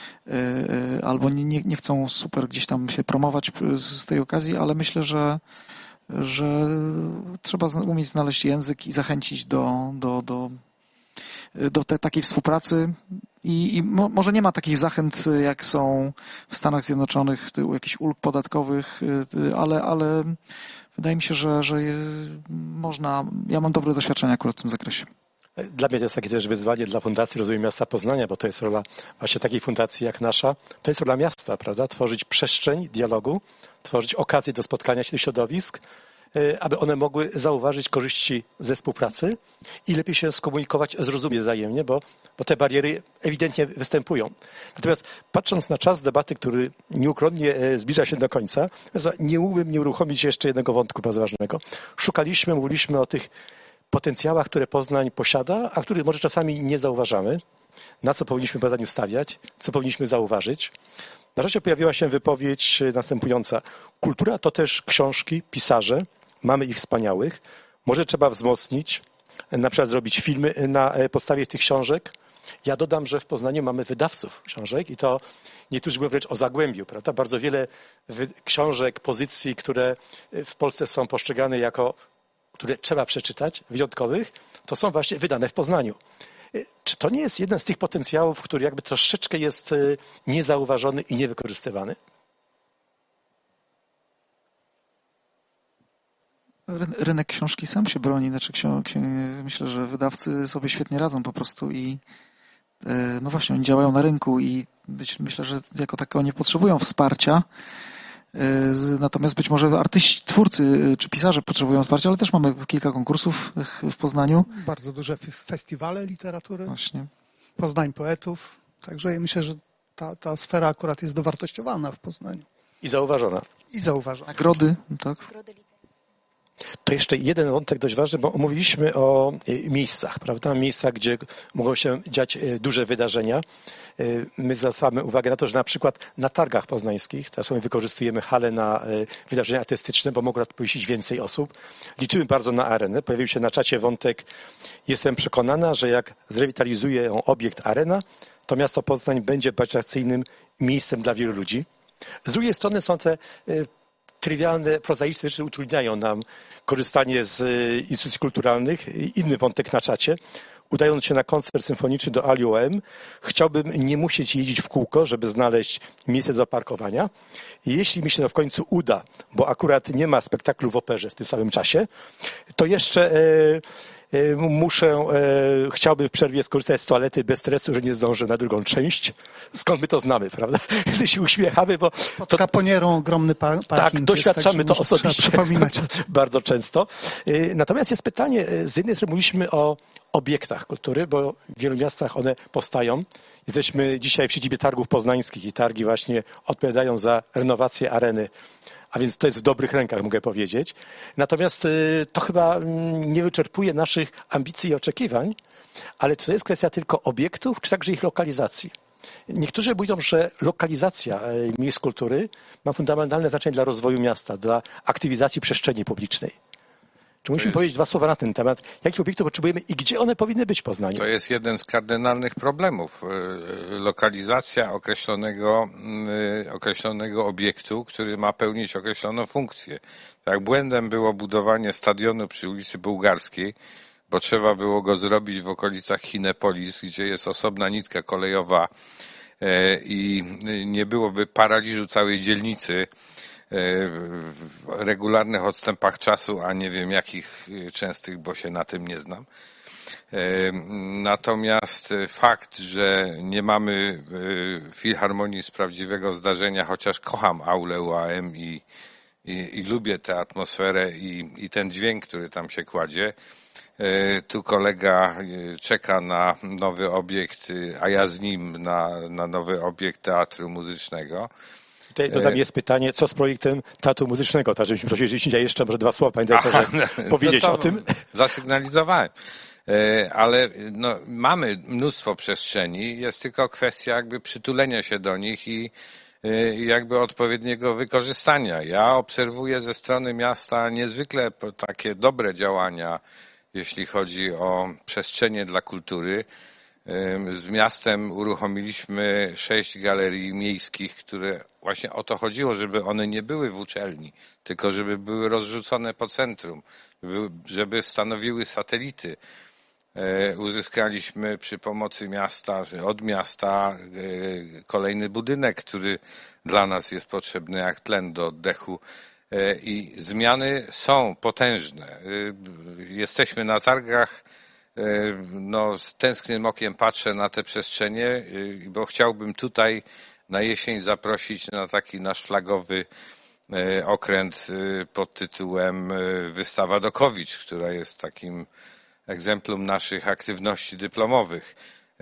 nie chcą super gdzieś tam się promować z tej okazji, ale myślę, że trzeba umieć znaleźć język i zachęcić do takiej współpracy i może nie ma takich zachęt, jak są w Stanach Zjednoczonych, jakichś ulg podatkowych, ale wydaje mi się, że można, ja mam dobre doświadczenia akurat w tym zakresie. Dla mnie to jest takie też wyzwanie dla Fundacji Rozwoju Miasta Poznania, bo to jest rola właśnie takiej fundacji jak nasza. To jest rola miasta, prawda? Tworzyć przestrzeń dialogu, tworzyć okazje do spotkania się tych środowisk, aby one mogły zauważyć korzyści ze współpracy i lepiej się skomunikować, zrozumieć wzajemnie, bo te bariery ewidentnie występują. Natomiast patrząc na czas debaty, który nieuchronnie zbliża się do końca, nie mógłbym nie uruchomić jeszcze jednego wątku bardzo ważnego. Mówiliśmy o tych potencjałach, które Poznań posiada, a których może czasami nie zauważamy, na co powinniśmy w badaniu stawiać, co powinniśmy zauważyć. Na razie pojawiła się wypowiedź następująca. Kultura to też książki, pisarze, mamy ich wspaniałych. Może trzeba wzmocnić, na przykład zrobić filmy na podstawie tych książek. Ja dodam, że w Poznaniu mamy wydawców książek i to niektórzy mówią wręcz o zagłębiu, prawda? Bardzo wiele książek, pozycji, które w Polsce są postrzegane jako które trzeba przeczytać, wyjątkowych, to są właśnie wydane w Poznaniu. Czy to nie jest jeden z tych potencjałów, który jakby troszeczkę jest niezauważony i niewykorzystywany? Rynek książki sam się broni, znaczy myślę, że wydawcy sobie świetnie radzą po prostu i no właśnie, oni działają na rynku i myślę, że jako tako nie potrzebują wsparcia. Natomiast być może artyści, twórcy czy pisarze potrzebują wsparcia, ale też mamy kilka konkursów w Poznaniu. Bardzo duże festiwale literatury. Właśnie. Poznań Poetów. Także ja myślę, że ta sfera akurat jest dowartościowana w Poznaniu. I zauważona. Nagrody, tak. To jeszcze jeden wątek dość ważny, bo mówiliśmy o miejscach, prawda? Miejscach, gdzie mogą się dziać duże wydarzenia. My zwracamy uwagę na to, że na przykład na targach poznańskich, teraz my wykorzystujemy halę na wydarzenia artystyczne, bo mogą pojeździć więcej osób. Liczymy bardzo na arenę. Pojawił się na czacie wątek, jestem przekonana, że jak zrewitalizuje obiekt arena, to miasto Poznań będzie atrakcyjnym miejscem dla wielu ludzi. Z drugiej strony są te trywialne, prozaiczne rzeczy utrudniają nam korzystanie z instytucji kulturalnych. Inny wątek na czacie. udając się na koncert symfoniczny do ALIOM, chciałbym nie musieć jeździć w kółko, żeby znaleźć miejsce do parkowania. I jeśli mi się to w końcu uda, bo akurat nie ma spektaklu w operze w tym samym czasie, to jeszcze chciałbym w przerwie skorzystać z toalety bez stresu, że nie zdążę na drugą część. Skąd my to znamy, prawda? Się uśmiechamy, bo... Pod Caponierą ogromny parking. Tak, doświadczamy jest, to trzeba osobiście. Przypominać. Bardzo często. Natomiast jest pytanie, z jednej strony mówiliśmy o obiektach kultury, bo w wielu miastach one powstają. Jesteśmy dzisiaj w siedzibie targów poznańskich i targi właśnie odpowiadają za renowację areny. A więc to jest w dobrych rękach, mogę powiedzieć. Natomiast to chyba nie wyczerpuje naszych ambicji i oczekiwań, ale to jest kwestia tylko obiektów, czy także ich lokalizacji. Niektórzy mówią, że lokalizacja miejsc kultury ma fundamentalne znaczenie dla rozwoju miasta, dla aktywizacji przestrzeni publicznej. Czy musimy powiedzieć dwa słowa na ten temat? Jakich obiektów potrzebujemy i gdzie one powinny być w Poznaniu? To jest jeden z kardynalnych problemów. Lokalizacja określonego obiektu, który ma pełnić określoną funkcję. Tak, błędem było budowanie stadionu przy ulicy Bułgarskiej, bo trzeba było go zrobić w okolicach Chinepolis, gdzie jest osobna nitka kolejowa i nie byłoby paraliżu całej dzielnicy w regularnych odstępach czasu, a nie wiem jakich częstych, bo się na tym nie znam. Natomiast fakt, że nie mamy filharmonii z prawdziwego zdarzenia, chociaż kocham aulę UAM i lubię tę atmosferę i ten dźwięk, który tam się kładzie. Tu kolega czeka na nowy obiekt, a ja z nim na nowy obiekt teatru muzycznego. Tutaj dodam jest pytanie, co z projektem teatru muzycznego? Tak, żebyśmy prosili, że jeszcze może dwa słowa, panie dyrektorze, powiedzieć o tym. Zasygnalizowałem. Ale no, mamy mnóstwo przestrzeni, jest tylko kwestia jakby przytulenia się do nich i jakby odpowiedniego wykorzystania. Ja obserwuję ze strony miasta niezwykle takie dobre działania, jeśli chodzi o przestrzenie dla kultury. Z miastem uruchomiliśmy 6 galerii miejskich, które właśnie o to chodziło, żeby one nie były w uczelni, tylko żeby były rozrzucone po centrum, żeby stanowiły satelity. Uzyskaliśmy przy pomocy miasta, od miasta kolejny budynek, który dla nas jest potrzebny jak tlen do oddechu. I zmiany są potężne. Jesteśmy na targach. No, z tęsknym okiem patrzę na te przestrzenie, bo chciałbym tutaj na jesień zaprosić na taki nasz flagowy okręt pod tytułem Wystawa Dokowicz, która jest takim egzemplum naszych aktywności dyplomowych.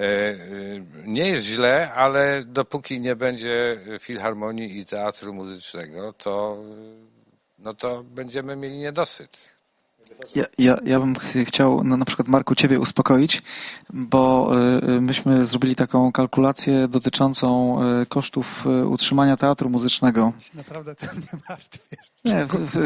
Nie jest źle, ale dopóki nie będzie filharmonii i teatru muzycznego, to będziemy mieli niedosyt. Ja bym chciał na przykład, Marku, ciebie uspokoić, bo myśmy zrobili taką kalkulację dotyczącą kosztów utrzymania teatru muzycznego. Naprawdę tym nie martwisz. Nie,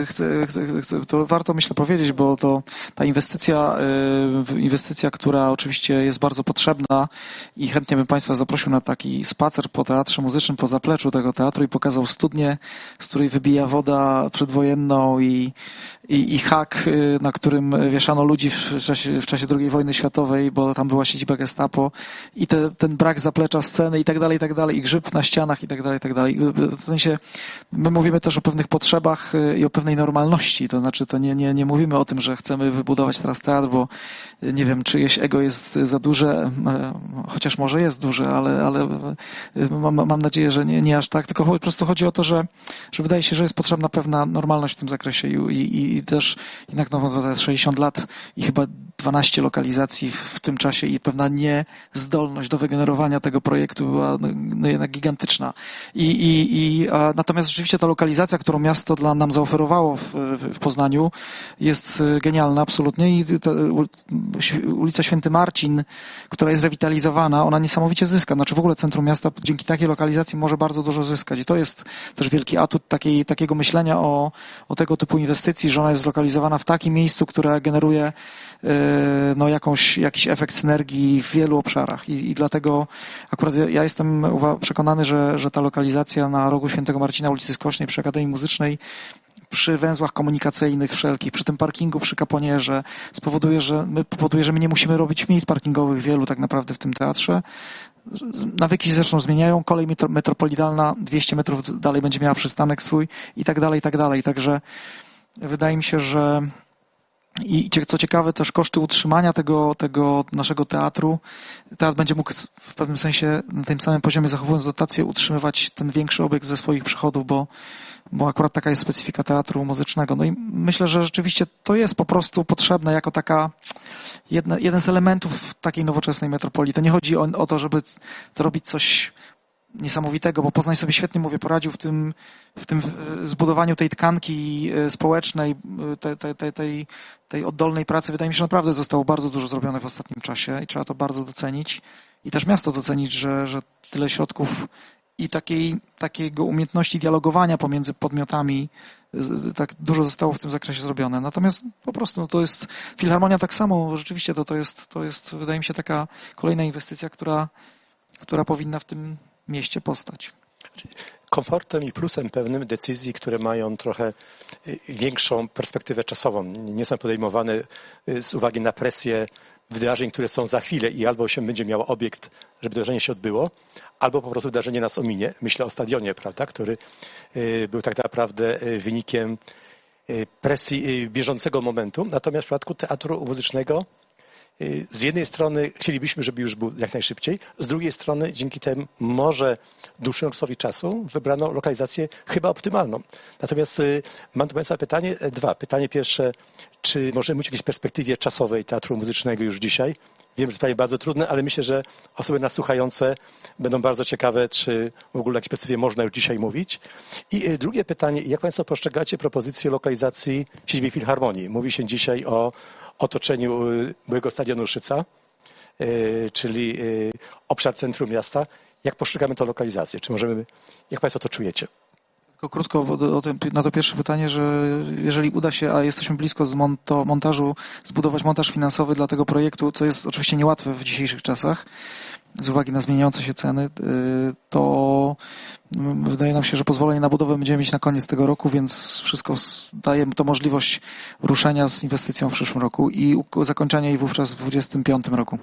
to warto, myślę, powiedzieć, bo to ta inwestycja, która oczywiście jest bardzo potrzebna i chętnie bym Państwa zaprosił na taki spacer po teatrze muzycznym, po zapleczu tego teatru i pokazał studnię, z której wybija woda przedwojenną i hak, na którym wieszano ludzi w czasie II wojny światowej, bo tam była siedziba Gestapo i ten brak zaplecza sceny i tak dalej, i grzyb na ścianach i tak dalej. W sensie my mówimy też o pewnych potrzebach i o pewnej normalności, to znaczy to nie mówimy o tym, że chcemy wybudować teraz teatr, bo nie wiem, czyjeś ego jest za duże, chociaż może jest duże, ale mam nadzieję, że nie aż tak, tylko po prostu chodzi o to, że wydaje się, że jest potrzebna pewna normalność w tym zakresie i też jednak to jest 60 lat i chyba 12 lokalizacji w tym czasie i pewna niezdolność do wygenerowania tego projektu była jednak gigantyczna. Natomiast rzeczywiście ta lokalizacja, którą miasto nam zaoferowało w Poznaniu, jest genialna absolutnie i ulica Święty Marcin, która jest rewitalizowana, ona niesamowicie zyska. Znaczy w ogóle centrum miasta dzięki takiej lokalizacji może bardzo dużo zyskać i to jest też wielki atut takiego myślenia o tego typu inwestycji, że ona jest zlokalizowana w takim miejscu, które generuje jakiś efekt synergii w wielu obszarach i dlatego akurat ja jestem przekonany, że ta lokalizacja na rogu Świętego Marcina, ulicy Skocznej przy Akademii Muzycznej przy węzłach komunikacyjnych wszelkich, przy tym parkingu przy Kaponierze powoduje, że my nie musimy robić miejsc parkingowych wielu tak naprawdę w tym teatrze. Nawyki się zresztą zmieniają, kolej metropolitalna 200 metrów dalej będzie miała przystanek swój i tak dalej, i tak dalej. Także wydaje mi się, że i co ciekawe też koszty utrzymania tego naszego teatru, teatr będzie mógł w pewnym sensie na tym samym poziomie, zachowując dotację, utrzymywać ten większy obiekt ze swoich przychodów, bo akurat taka jest specyfika teatru muzycznego. No i myślę, że rzeczywiście to jest po prostu potrzebne jako taka jeden z elementów takiej nowoczesnej metropolii. To nie chodzi o to, żeby zrobić coś niesamowitego, bo Poznań sobie świetnie, poradził w tym zbudowaniu tej tkanki społecznej, tej oddolnej pracy. Wydaje mi się, że naprawdę zostało bardzo dużo zrobione w ostatnim czasie i trzeba to bardzo docenić. I też miasto docenić, że tyle środków i takiego umiejętności dialogowania pomiędzy podmiotami tak dużo zostało w tym zakresie zrobione. Natomiast po prostu to jest Filharmonia tak samo, rzeczywiście to jest wydaje mi się taka kolejna inwestycja, która powinna w tym mieście postać. Komfortem i plusem pewnym decyzji, które mają trochę większą perspektywę czasową. Nie są podejmowane z uwagi na presję wydarzeń, które są za chwilę i albo się będzie miał obiekt, żeby wydarzenie się odbyło, albo po prostu wydarzenie nas ominie. Myślę o stadionie, prawda, który był tak naprawdę wynikiem presji bieżącego momentu. Natomiast w przypadku teatru muzycznego z jednej strony chcielibyśmy, żeby już był jak najszybciej, z drugiej strony dzięki temu może dłuższemu okresowi czasu wybrano lokalizację chyba optymalną. Natomiast mam do Państwa dwa. Pytanie pierwsze, czy możemy mówić o jakiejś perspektywie czasowej teatru muzycznego już dzisiaj? Wiem, że to pytanie bardzo trudne, ale myślę, że osoby nas słuchające będą bardzo ciekawe, czy w ogóle o jakiejś perspektywie można już dzisiaj mówić. I drugie pytanie, jak Państwo postrzegacie propozycję lokalizacji siedziby Filharmonii? Mówi się dzisiaj o otoczeniu byłego stadionu Szyca, czyli obszar centrum miasta. Jak postrzegamy tę lokalizację? Jak Państwo to czujecie? Tylko krótko na to pierwsze pytanie, że jeżeli uda się, a jesteśmy blisko montażu, zbudować montaż finansowy dla tego projektu, co jest oczywiście niełatwe w dzisiejszych czasach, z uwagi na zmieniające się ceny, to wydaje nam się, że pozwolenie na budowę będziemy mieć na koniec tego roku, więc wszystko daje to możliwość ruszenia z inwestycją w przyszłym roku i zakończenia jej wówczas w 2025 roku.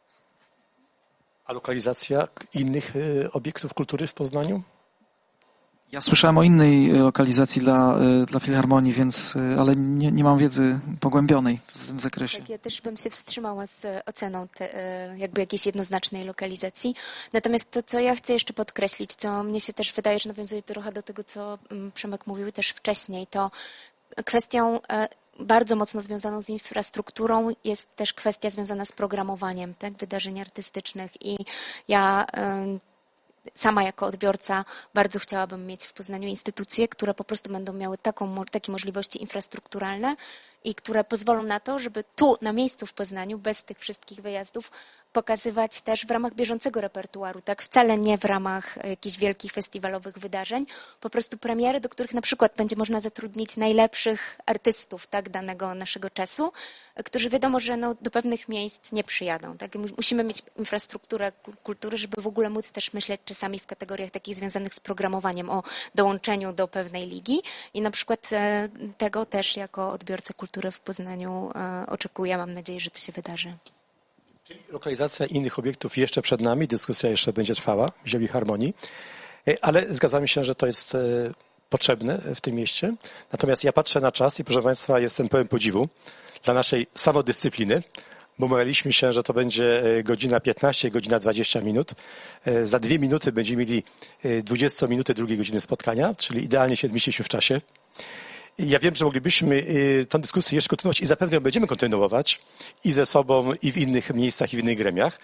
A lokalizacja innych obiektów kultury w Poznaniu? Ja słyszałem o innej lokalizacji dla Filharmonii, ale nie mam wiedzy pogłębionej w tym zakresie. Tak, ja też bym się wstrzymała z oceną jakby jakiejś jednoznacznej lokalizacji. Natomiast to, co ja chcę jeszcze podkreślić, co mnie się też wydaje, że nawiązuje trochę do tego, co Przemek mówił też wcześniej, to kwestią bardzo mocno związaną z infrastrukturą jest też kwestia związana z programowaniem wydarzeń artystycznych i ja sama jako odbiorca bardzo chciałabym mieć w Poznaniu instytucje, które po prostu będą miały takie możliwości infrastrukturalne i które pozwolą na to, żeby tu na miejscu w Poznaniu, bez tych wszystkich wyjazdów, pokazywać też w ramach bieżącego repertuaru, tak wcale nie w ramach jakichś wielkich festiwalowych wydarzeń, po prostu premiery, do których na przykład będzie można zatrudnić najlepszych artystów danego naszego czasu, którzy wiadomo, że do pewnych miejsc nie przyjadą. Tak? Musimy mieć infrastrukturę kultury, żeby w ogóle móc też myśleć czasami w kategoriach takich związanych z programowaniem, o dołączeniu do pewnej ligi i na przykład tego też jako odbiorca kultury w Poznaniu oczekuję. Mam nadzieję, że to się wydarzy. Czyli lokalizacja innych obiektów jeszcze przed nami, dyskusja jeszcze będzie trwała w Ziemi Harmonii, ale zgadzamy się, że to jest potrzebne w tym mieście. Natomiast ja patrzę na czas i proszę Państwa, jestem pełen podziwu dla naszej samodyscypliny, bo umawialiśmy się, że to będzie godzina 15, godzina 20 minut. Za 2 minuty będziemy mieli 20 minuty drugiej godziny spotkania, czyli idealnie się zmieściliśmy w czasie. Ja wiem, że moglibyśmy tę dyskusję jeszcze kontynuować i zapewne ją będziemy kontynuować i ze sobą, i w innych miejscach, i w innych gremiach.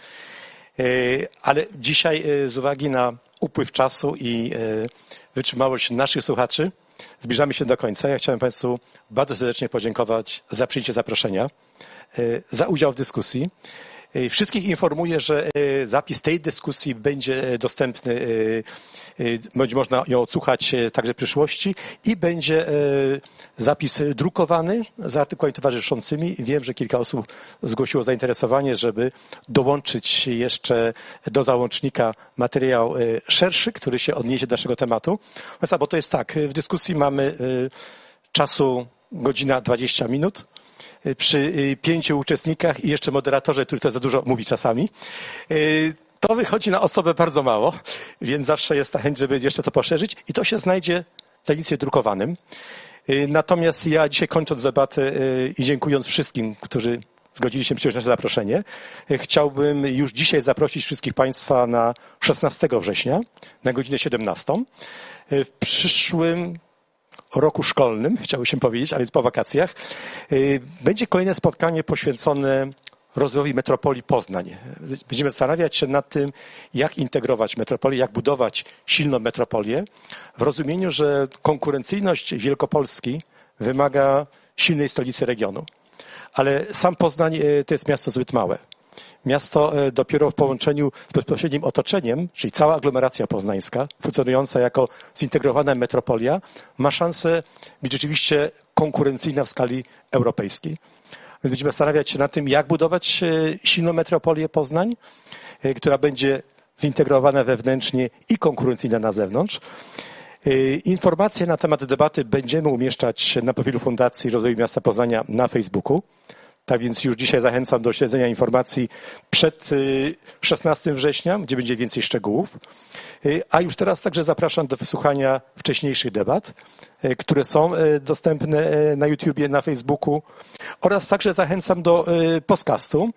Ale dzisiaj z uwagi na upływ czasu i wytrzymałość naszych słuchaczy zbliżamy się do końca. Ja chciałem Państwu bardzo serdecznie podziękować za przyjęcie zaproszenia, za udział w dyskusji. Wszystkich informuję, że zapis tej dyskusji będzie dostępny, będzie można ją odsłuchać także w przyszłości i będzie zapis drukowany z artykułami towarzyszącymi. Wiem, że kilka osób zgłosiło zainteresowanie, żeby dołączyć jeszcze do załącznika materiał szerszy, który się odniesie do naszego tematu. Bo to jest tak, w dyskusji mamy czasu godzina 20 minut. Przy 5 uczestnikach i jeszcze moderatorze, który to za dużo mówi czasami. To wychodzi na osobę bardzo mało, więc zawsze jest ta chęć, żeby jeszcze to poszerzyć i to się znajdzie w listcie drukowanym. Natomiast ja dzisiaj kończąc debatę i dziękując wszystkim, którzy zgodzili się przyjąć nasze zaproszenie, chciałbym już dzisiaj zaprosić wszystkich Państwa na 16 września na godzinę 17. W przyszłym roku szkolnym, chciałbym się powiedzieć, a więc po wakacjach, będzie kolejne spotkanie poświęcone rozwojowi metropolii Poznań. Będziemy zastanawiać się nad tym, jak integrować metropolię, jak budować silną metropolię w rozumieniu, że konkurencyjność Wielkopolski wymaga silnej stolicy regionu. Ale sam Poznań to jest miasto zbyt małe. Miasto dopiero w połączeniu z bezpośrednim otoczeniem, czyli cała aglomeracja poznańska, funkcjonująca jako zintegrowana metropolia, ma szansę być rzeczywiście konkurencyjna w skali europejskiej. Więc będziemy zastanawiać się nad tym, jak budować silną metropolię Poznań, która będzie zintegrowana wewnętrznie i konkurencyjna na zewnątrz. Informacje na temat debaty będziemy umieszczać na profilu Fundacji Rozwoju Miasta Poznania na Facebooku. Tak więc już dzisiaj zachęcam do śledzenia informacji przed 16 września, gdzie będzie więcej szczegółów. A już teraz także zapraszam do wysłuchania wcześniejszych debat, które są dostępne na YouTubie, na Facebooku oraz także zachęcam do podcastu.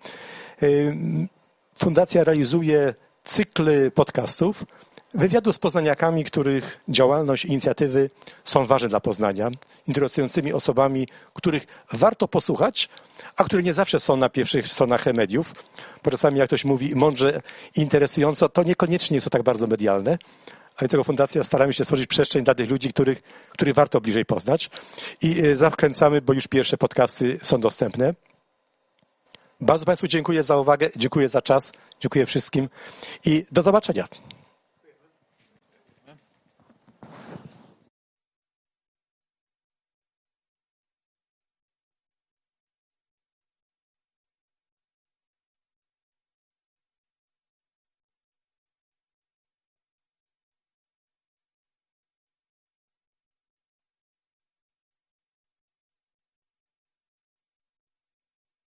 Fundacja realizuje cykl podcastów, wywiadu z poznaniakami, których działalność i inicjatywy są ważne dla Poznania, interesującymi osobami, których warto posłuchać, a które nie zawsze są na pierwszych stronach mediów. Bo czasami, jak ktoś mówi mądrze i interesująco, to niekoniecznie jest to tak bardzo medialne. Ale tego Fundacja staramy się stworzyć przestrzeń dla tych ludzi, których warto bliżej poznać. I zachęcamy, bo już pierwsze podcasty są dostępne. Bardzo Państwu dziękuję za uwagę, dziękuję za czas, dziękuję wszystkim i do zobaczenia.